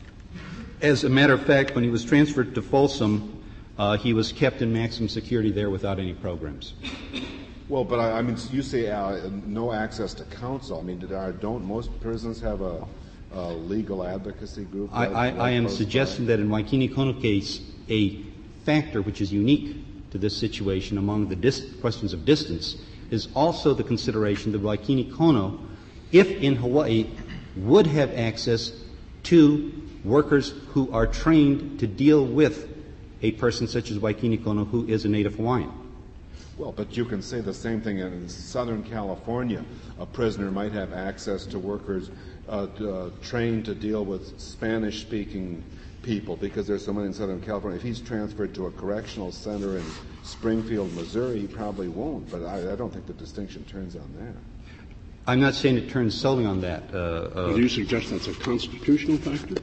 as a matter of fact, when he was transferred to Folsom, uh, he was kept in maximum security there without any programs. Well, but I, I mean, you say uh, no access to counsel. I mean, did, uh, don't most prisons have a, a legal advocacy group? I, like, I, like I am suggesting by? that in Waikini Kona case, a factor which is unique to this situation among the dis- questions of distance is also the consideration that Waikini Kona, if in Hawaii, would have access to workers who are trained to deal with a person such as Waikini Kona who is a native Hawaiian. Well, but you can say the same thing in Southern California. A prisoner might have access to workers uh, to, uh, trained to deal with Spanish-speaking people because there's so many in Southern California. If he's transferred to a correctional center in Springfield, Missouri, he probably won't. But I, I don't think the distinction turns on that. I'm not saying it turns solely on that. Uh, uh, Do you suggest that's a constitutional factor?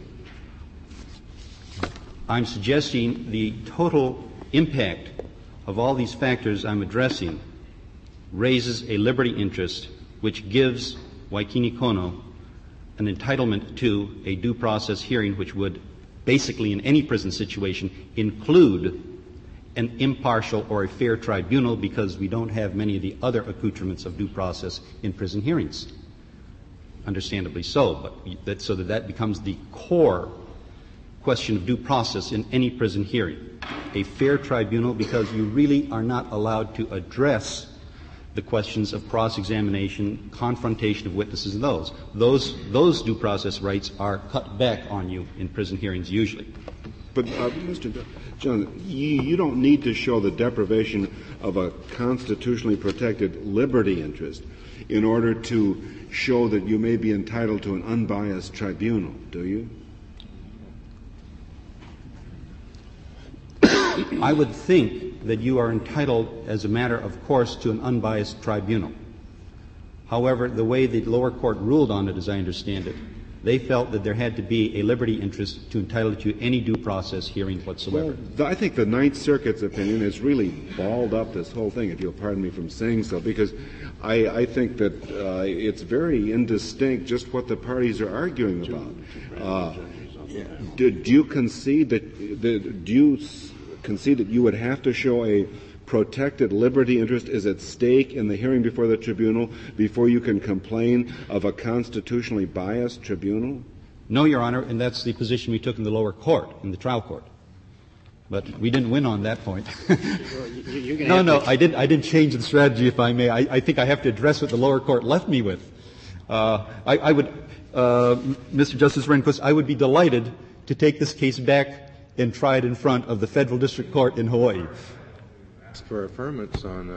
I'm suggesting the total impact of all these factors I'm addressing raises a liberty interest which gives Waikini Kona an entitlement to a due process hearing which would basically in any prison situation include an impartial or a fair tribunal because we don't have many of the other accoutrements of due process in prison hearings. Understandably so, but that, so that that becomes the core question of due process in any prison hearing. A fair tribunal because you really are not allowed to address the questions of cross-examination, confrontation of witnesses, and those. Those, those due process rights are cut back on you in prison hearings usually. But, uh, Mister Jones, you, you don't need to show the deprivation of a constitutionally protected liberty interest in order to show that you may be entitled to an unbiased tribunal, do you? I would think that you are entitled, as a matter of course, to an unbiased tribunal. However, the way the lower court ruled on it, as I understand it, they felt that there had to be a liberty interest to entitle you to any due process hearing whatsoever. Well, I think the Ninth Circuit's opinion has really balled up this whole thing, if you'll pardon me from saying so, because I, I think that uh, it's very indistinct just what the parties are arguing about. Uh, do, do you concede that, that do you concede that you would have to show a protected liberty interest is at stake in the hearing before the tribunal before you can complain of a constitutionally biased tribunal? No, Your Honor, and that's the position we took in the lower court, in the trial court. But we didn't win on that point. Well, you're no, no, to... I didn't. I didn't change the strategy, if I may. I, I think I have to address what the lower court left me with. Uh, I, I would, uh, Mister Justice Rehnquist, I would be delighted to take this case back and try it in front of the federal district court in Hawaii. For affirmance on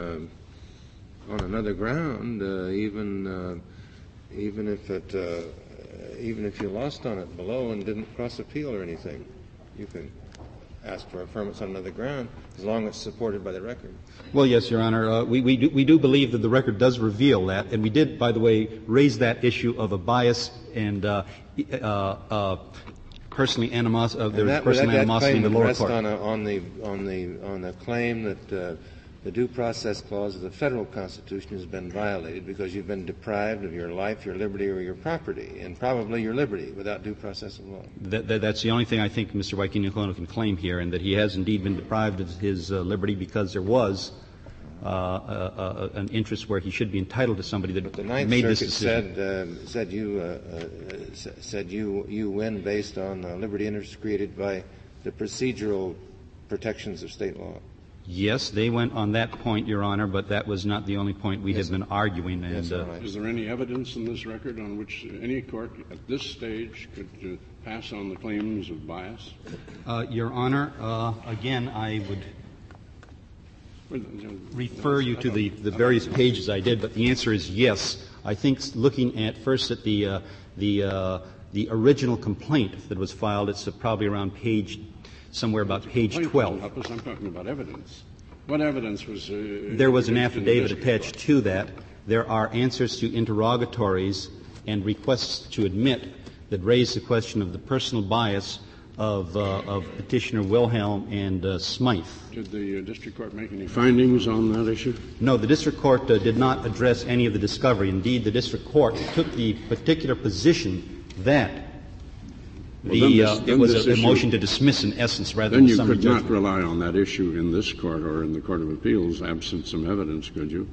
uh, on another ground, uh, even uh, even if it uh, even if you lost on it below and didn't cross appeal or anything, you can ask for affirmance on another ground as long as it's supported by the record. Well, yes, Your Honor, uh, we we do, we do believe that the record does reveal that, and we did, by the way, raise that issue of a bias and uh, uh, uh, personally animos- uh, there was personal that, animosity in the lower court. On, a, on the on the on the claim that uh, the due process clause of the federal Constitution has been violated because you've been deprived of your life, your liberty, or your property, and probably your liberty without due process of law. That, that, that's the only thing I think Mister Waikinukono can claim here, and that he has indeed been deprived of his uh, liberty because there was uh, uh, uh, an interest where he should be entitled to somebody that but the Ninth made Circuit this decision. said uh, said you uh, uh, said you you win based on uh, liberty interest created by the procedural protections of state law. Yes, they went on that point, Your Honor, but that was not the only point we yes, had been arguing. And, yes, uh, right. Is there any evidence in this record on which any court at this stage could uh, pass on the claims of bias? uh, Your Honor, uh, again, I would refer you to the, the various pages I did, but the answer is yes. I think looking at first at the uh, the uh, the original complaint that was filed, it's uh, probably around page somewhere about page twelve. I'm talking about evidence. What evidence was? Uh, there was an affidavit attached to that. There are answers to interrogatories and requests to admit that raise the question of the personal bias of, uh, of Petitioner Wilhelm and uh, Smythe. Did the uh, district court make any findings on that issue? No, the district court uh, did not address any of the discovery. Indeed, the district court took the particular position that Well, the, this, uh, it was a, a motion to dismiss in essence rather then than you summary could judgment. not rely on that issue in this court or in the Court of Appeals absent some evidence, could you?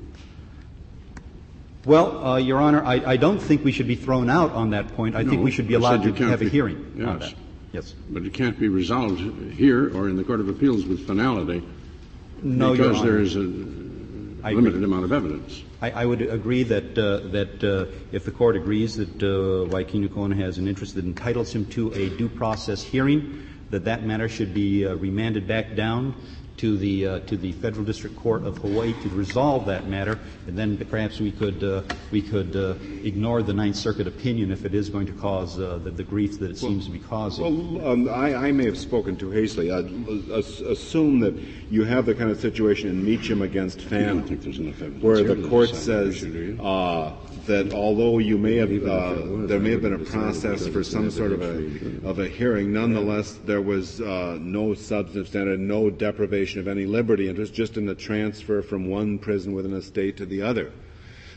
Well, uh, Your Honor, I, I don't think we should be thrown out on that point. I no, think we should be I allowed said you to can't have be, a hearing yes. on that. Yes. But it can't be resolved here or in the Court of Appeals with finality No, Your because Honor. there is a I limited agree. amount of evidence. I, I would agree that uh, that uh, if the court agrees that uh, Waikinukono has an interest that entitles him to a due process hearing, that that matter should be uh, remanded back down to the uh, to the Federal District Court of Hawaii to resolve that matter, and then perhaps we could uh, we could uh, ignore the Ninth Circuit opinion if it is going to cause uh, the, the grief that it well, seems to be causing. Well, um, I, I may have spoken too hastily. Uh, assume that you have the kind of situation in Meacham against Fan, where the court says uh, that although you may have uh, there may have been a process for some sort of a of a hearing, nonetheless there was uh, no substantive standard, no deprivation of any liberty interest, just in the transfer from one prison within a state to the other.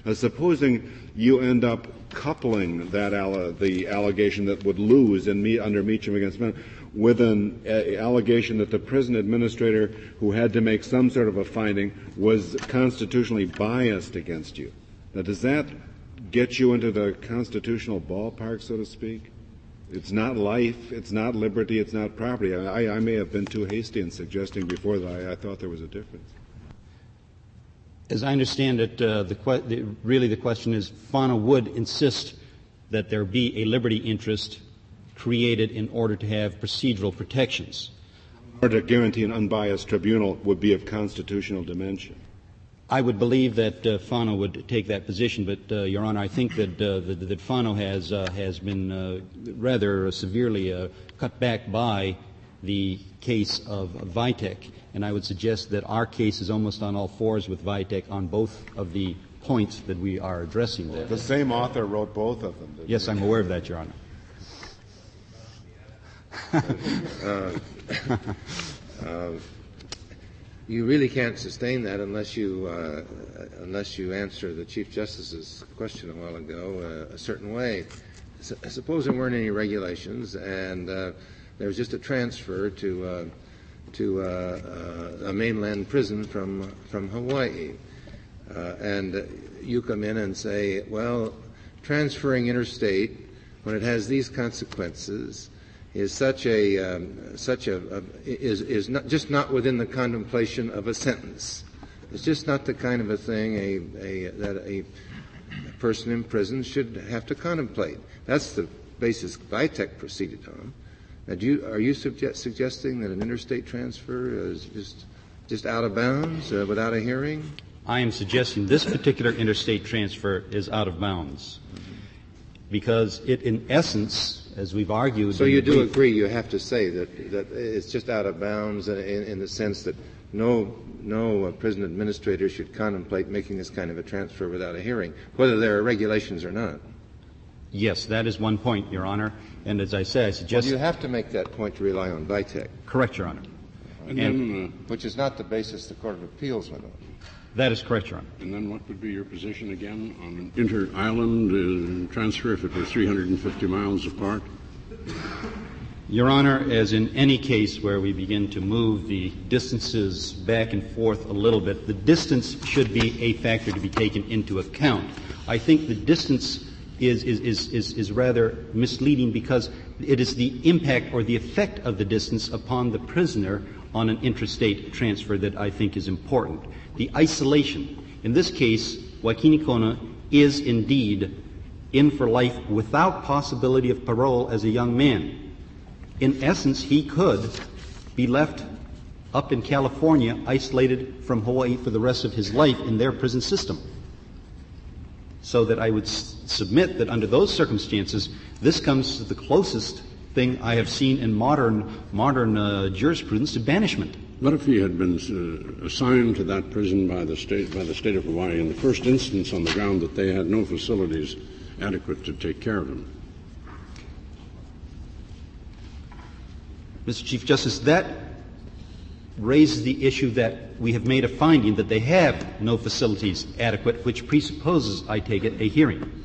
Uh, supposing you end up coupling that alle- the allegation that would lose in me- under Meacham against Men with an uh, allegation that the prison administrator who had to make some sort of a finding was constitutionally biased against you. Now, does that get you into the constitutional ballpark, so to speak? It's not life, it's not liberty, it's not property. I, I may have been too hasty in suggesting before that I, I thought there was a difference. As I understand it, uh, the, que- the really the question is, Fano would insist that there be a liberty interest created in order to have procedural protections. In order to guarantee an unbiased tribunal would be of constitutional dimension. I would believe that uh, Fano would take that position, but, uh, Your Honor, I think that uh, that, that Fano has uh, has been uh, rather severely uh, cut back by the case of Vitek, and I would suggest that our case is almost on all fours with Vitek on both of the points that we are addressing there. The same author wrote both of them. Yes, he? I'm aware of that, Your Honor. uh, uh, You really can't sustain that unless you uh, unless you answer the Chief Justice's question a while ago uh, a certain way. S- suppose there weren't any regulations and uh, there was just a transfer to uh, to uh, uh, a mainland prison from from Hawaii, uh, and you come in and say, well, transferring interstate when it has these consequences is such a um, such a, a is is not just not within the contemplation of a sentence. It's just not the kind of a thing a, a that a person in prison should have to contemplate. That's the basis Vitek proceeded on. Now, do you, are you suggest, suggesting that an interstate transfer is just just out of bounds uh, without a hearing? I am suggesting this particular interstate transfer is out of bounds because it, in essence, as we've argued. So you do agree you have to say that, that it's just out of bounds in, in the sense that no no uh, prison administrator should contemplate making this kind of a transfer without a hearing, whether there are regulations or not. Yes, that is one point, Your Honor. And as I say, I suggest... Well, you have to make that point to rely on Vitek. Correct, Your Honor. And, and then, uh, which is not the basis the Court of Appeals went on. That is correct, Your Honor. And then what would be your position again on an inter-island uh, transfer if it were three hundred fifty miles apart? Your Honor, as in any case where we begin to move the distances back and forth a little bit, the distance should be a factor to be taken into account. I think the distance is, is, is, is, is rather misleading because it is the impact or the effect of the distance upon the prisoner on an interstate transfer that I think is important. The isolation. In this case, Waikini Kona is indeed in for life without possibility of parole as a young man. In essence, he could be left up in California, isolated from Hawaii for the rest of his life in their prison system. So that I would s- submit that under those circumstances, this comes to the closest thing I have seen in modern modern uh, jurisprudence to banishment. What if he had been uh, assigned to that prison by the state by the state of Hawaii in the first instance on the ground that they had no facilities adequate to take care of him? Mister Chief Justice, that raises the issue that we have made a finding that they have no facilities adequate, which presupposes, I take it, a hearing.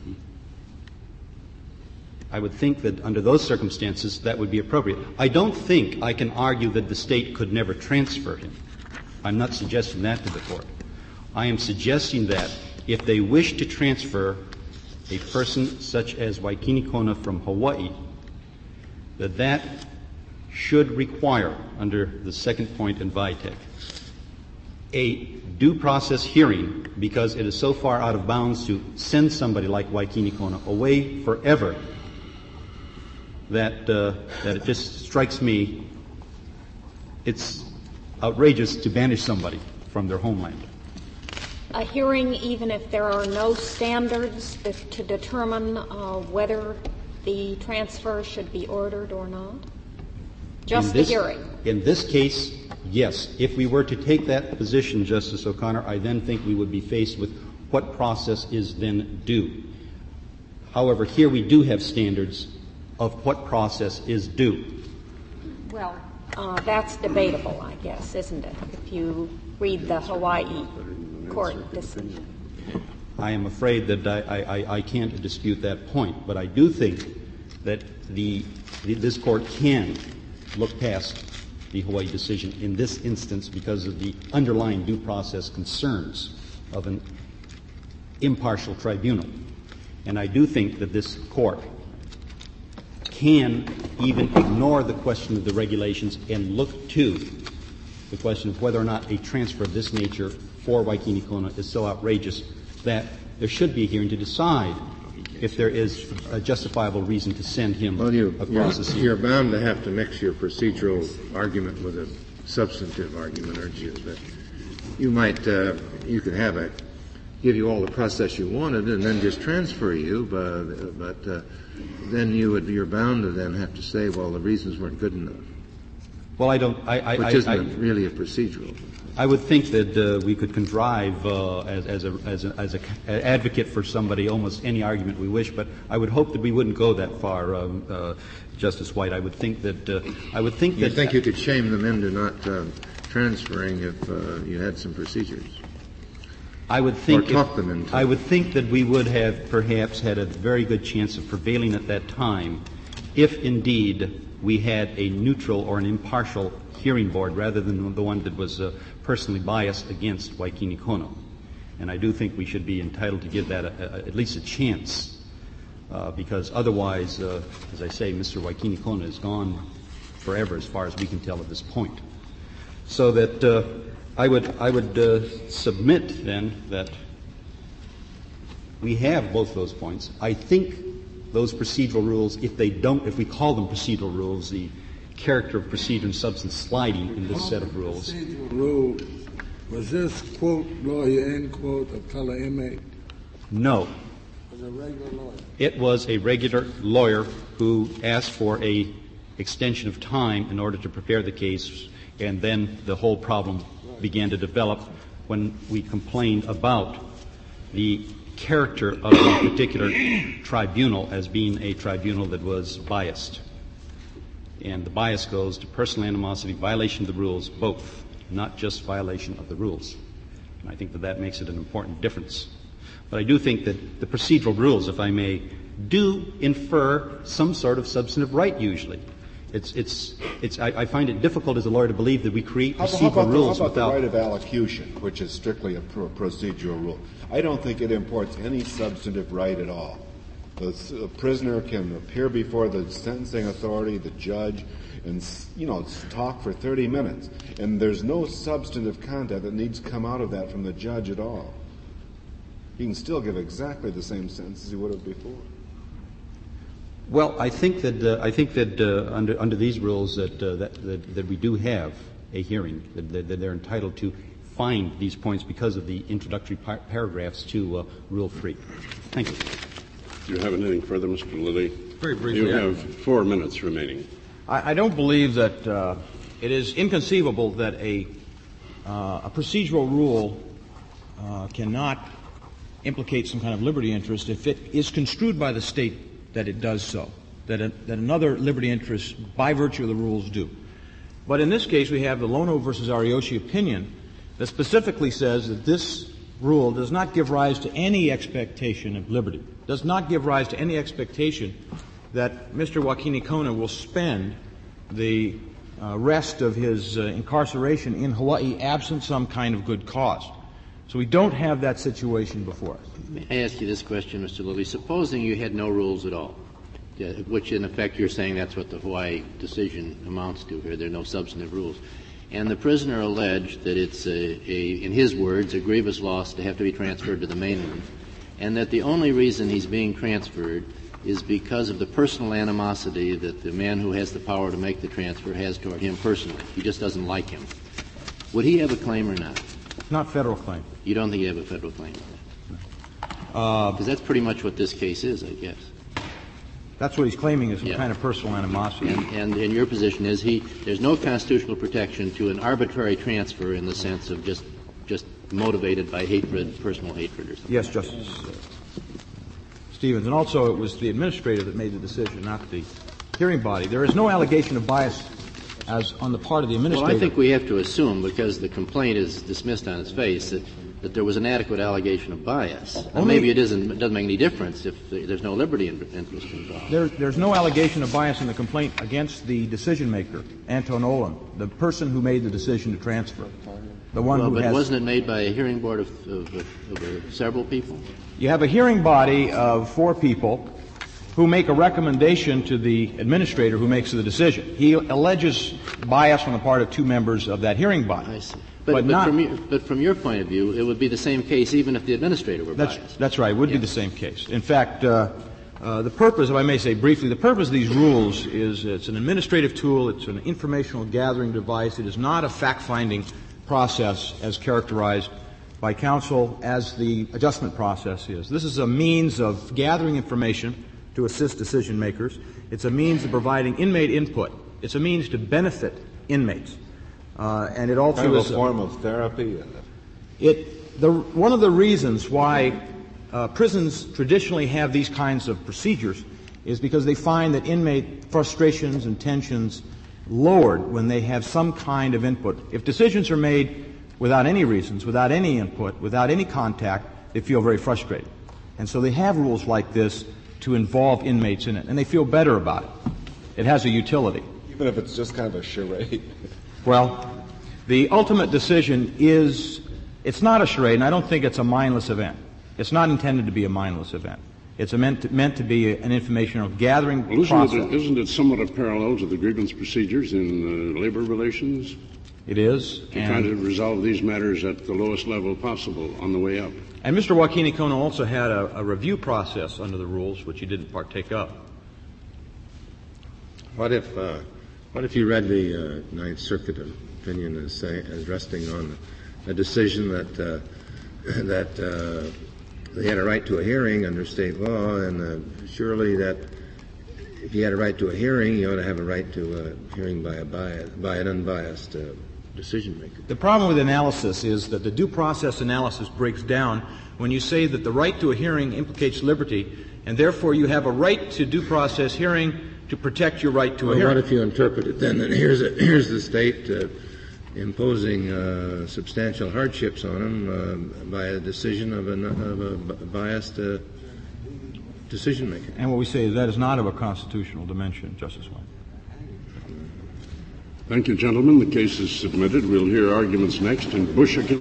I would think that under those circumstances that would be appropriate. I don't think I can argue that the state could never transfer him. I'm not suggesting that to the court. I am suggesting that if they wish to transfer a person such as Waikini Kona from Hawaii, that that should require, under the second point in Vitek, a due process hearing because it is so far out of bounds to send somebody like Waikini Kona away forever that uh, that it just strikes me it's outrageous to banish somebody from their homeland. A hearing, even if there are no standards to determine uh, whether the transfer should be ordered or not? Just this, the hearing? In this case, yes. If we were to take that position, Justice O'Connor, I then think we would be faced with what process is then due. However, here we do have standards of what process is due. Well, uh, that's debatable, I guess, isn't it, if you read the Hawaii court decision? I am afraid that I, I, I can't dispute that point, but I do think that the, the this Court can look past the Hawaii decision in this instance because of the underlying due process concerns of an impartial tribunal. And I do think that this Court can even ignore the question of the regulations and look to the question of whether or not a transfer of this nature for Waikini Kona is so outrageous that there should be a hearing to decide if there is a justifiable reason to send him well, you, across the sea. You're bound to have to mix your procedural argument with a substantive argument, aren't you? But you might, uh, you could have a, give you all the process you wanted and then just transfer you, but, but uh, then you would, you're bound to then have to say, well, the reasons weren't good enough. Well, I don't, I, I, Which I, isn't I, really a procedural. I would think that uh, we could contrive uh, as, as, a, as, a, as a advocate for somebody almost any argument we wish, but I would hope that we wouldn't go that far, um, uh, Justice White. I would think that uh, I would think you that think you could shame them into not uh, transferring if uh, you had some procedures. I would think or talk if, them into I would think that we would have perhaps had a very good chance of prevailing at that time if indeed we had a neutral or an impartial hearing board rather than the one that was uh, personally biased against Waikini Kona. And I do think we should be entitled to give that a, a, at least a chance uh, because otherwise, uh, as I say, Mister Waikini Kona is gone forever as far as we can tell at this point. So that uh, I would, I would uh, submit then that we have both those points. I think those procedural rules, if they don't, if we call them procedural rules, the character of procedure and substance sliding in this set of rules. Procedural rule, was this, quote, lawyer, end quote, a fellow inmate? No. Was a regular lawyer? It was a regular lawyer who asked for a extension of time in order to prepare the case, and then the whole problem began to develop when we complained about the character of the particular tribunal as being a tribunal that was biased. And the bias goes to personal animosity, violation of the rules, both, not just violation of the rules. And I think that that makes it an important difference. But I do think that the procedural rules, if I may, do infer some sort of substantive right usually. It's, it's, it's, I, I find it difficult as a lawyer to believe that we create How, procedural how about rules the, how about without... the right of allocution, which is strictly a pro- procedural rule? I don't think it imports any substantive right at all. The prisoner can appear before the sentencing authority, the judge, and, you know, talk for thirty minutes. And there's no substantive content that needs to come out of that from the judge at all. He can still give exactly the same sentence as he would have before. Well, I think that uh, I think that uh, under under these rules that, uh, that that that we do have a hearing that, that, that they're entitled to find these points because of the introductory par- paragraphs to uh, Rule Three. Thank you. Do you have anything further, Mister Lilly? Very briefly. You have four minutes remaining. I, I don't believe that uh, it is inconceivable that a uh, a procedural rule uh, cannot implicate some kind of liberty interest if it is construed by the state that it does so, that, a, that another liberty interest, by virtue of the rules, do. But in this case, we have the Lono versus Ariyoshi opinion that specifically says that this rule does not give rise to any expectation of liberty, does not give rise to any expectation that Mister Waikini Kona will spend the uh, rest of his uh, incarceration in Hawaii absent some kind of good cause. So we don't have that situation before us. May I ask you this question, Mister Lilly? Supposing you had no rules at all, which in effect you're saying that's what the Hawaii decision amounts to here, there are no substantive rules, and the prisoner alleged that it's, a, a, in his words, a grievous loss to have to be transferred to the mainland, and that the only reason he's being transferred is because of the personal animosity that the man who has the power to make the transfer has toward him personally. He just doesn't like him. Would he have a claim or not? Not federal claim. You don't think you have a federal claim? Because uh, that's pretty much what this case is, I guess. That's what he's claiming is some yeah. kind of personal animosity. And, and, and your position is he there's no constitutional protection to an arbitrary transfer in the sense of just just motivated by hatred, personal hatred or something. Yes, Justice uh, Stevens. And also it was the administrator that made the decision, not the hearing body. There is no allegation of bias as on the part of the administrator. Well, I think we have to assume, because the complaint is dismissed on its face, that that there was an adequate allegation of bias. And Only- maybe it isn't, it doesn't make any difference if there's no liberty in- interest involved. There, there's no allegation of bias in the complaint against the decision maker, Anton Olin, the person who made the decision to transfer. The one Well, who but has, wasn't it made by a hearing board of, of, of, of uh, several people? You have a hearing body of four people who make a recommendation to the administrator who makes the decision. He alleges bias on the part of two members of that heering body. I see. But, But but, not- from your, but from your point of view, it would be the same case even if the administrator were That's, biased. that's right. It would Yeah. be the same case. In fact, uh, uh, the purpose, if I may say briefly, the purpose of these rules is it's an administrative tool. It's an informational gathering device. It is not a fact-finding process as characterized by counsel as the adjustment process is. This is a means of gathering information to assist decision makers. It's a means of providing inmate input. It's a means to benefit inmates. Uh, and it also Kind of is a form of therapy. It, the, one of the reasons why uh, prisons traditionally have these kinds of procedures is because they find that inmate frustrations and tensions lowered when they have some kind of input. If decisions are made without any reasons, without any input, without any contact, they feel very frustrated. And so they have rules like this to involve inmates in it, and they feel better about it. It has a utility. Even if it's just kind of a charade. Well, the ultimate decision is, it's not a charade, and I don't think it's a mindless event. It's not intended to be a mindless event. It's a meant, to, meant to be an informational gathering Well, isn't process. it, isn't it somewhat a parallel to the grievance procedures in uh, labor relations? It is. To try to resolve these matters at the lowest level possible on the way up. And Mister Joaquin Icono also had a, a review process under the rules, which he didn't partake of. What if, uh, what if you read the uh, Ninth Circuit opinion as, say, as resting on a decision that uh, that uh, they had a right to a hearing under state law, and uh, surely that if you had a right to a hearing, you ought to have a right to a hearing by a bias, by an unbiased uh, decision maker. The problem with analysis is that the due process analysis breaks down when you say that the right to a hearing implicates liberty, and therefore you have a right to due process hearing to protect your right to Well, a hearing. what if you interpret it then that here's, a, here's the state uh, imposing uh, substantial hardships on them uh, by a decision of, an, of a b- biased uh, decision maker? And what we say is that is not of a constitutional dimension, Justice White. Thank you, gentlemen. The case is submitted. We'll hear arguments next in Bush against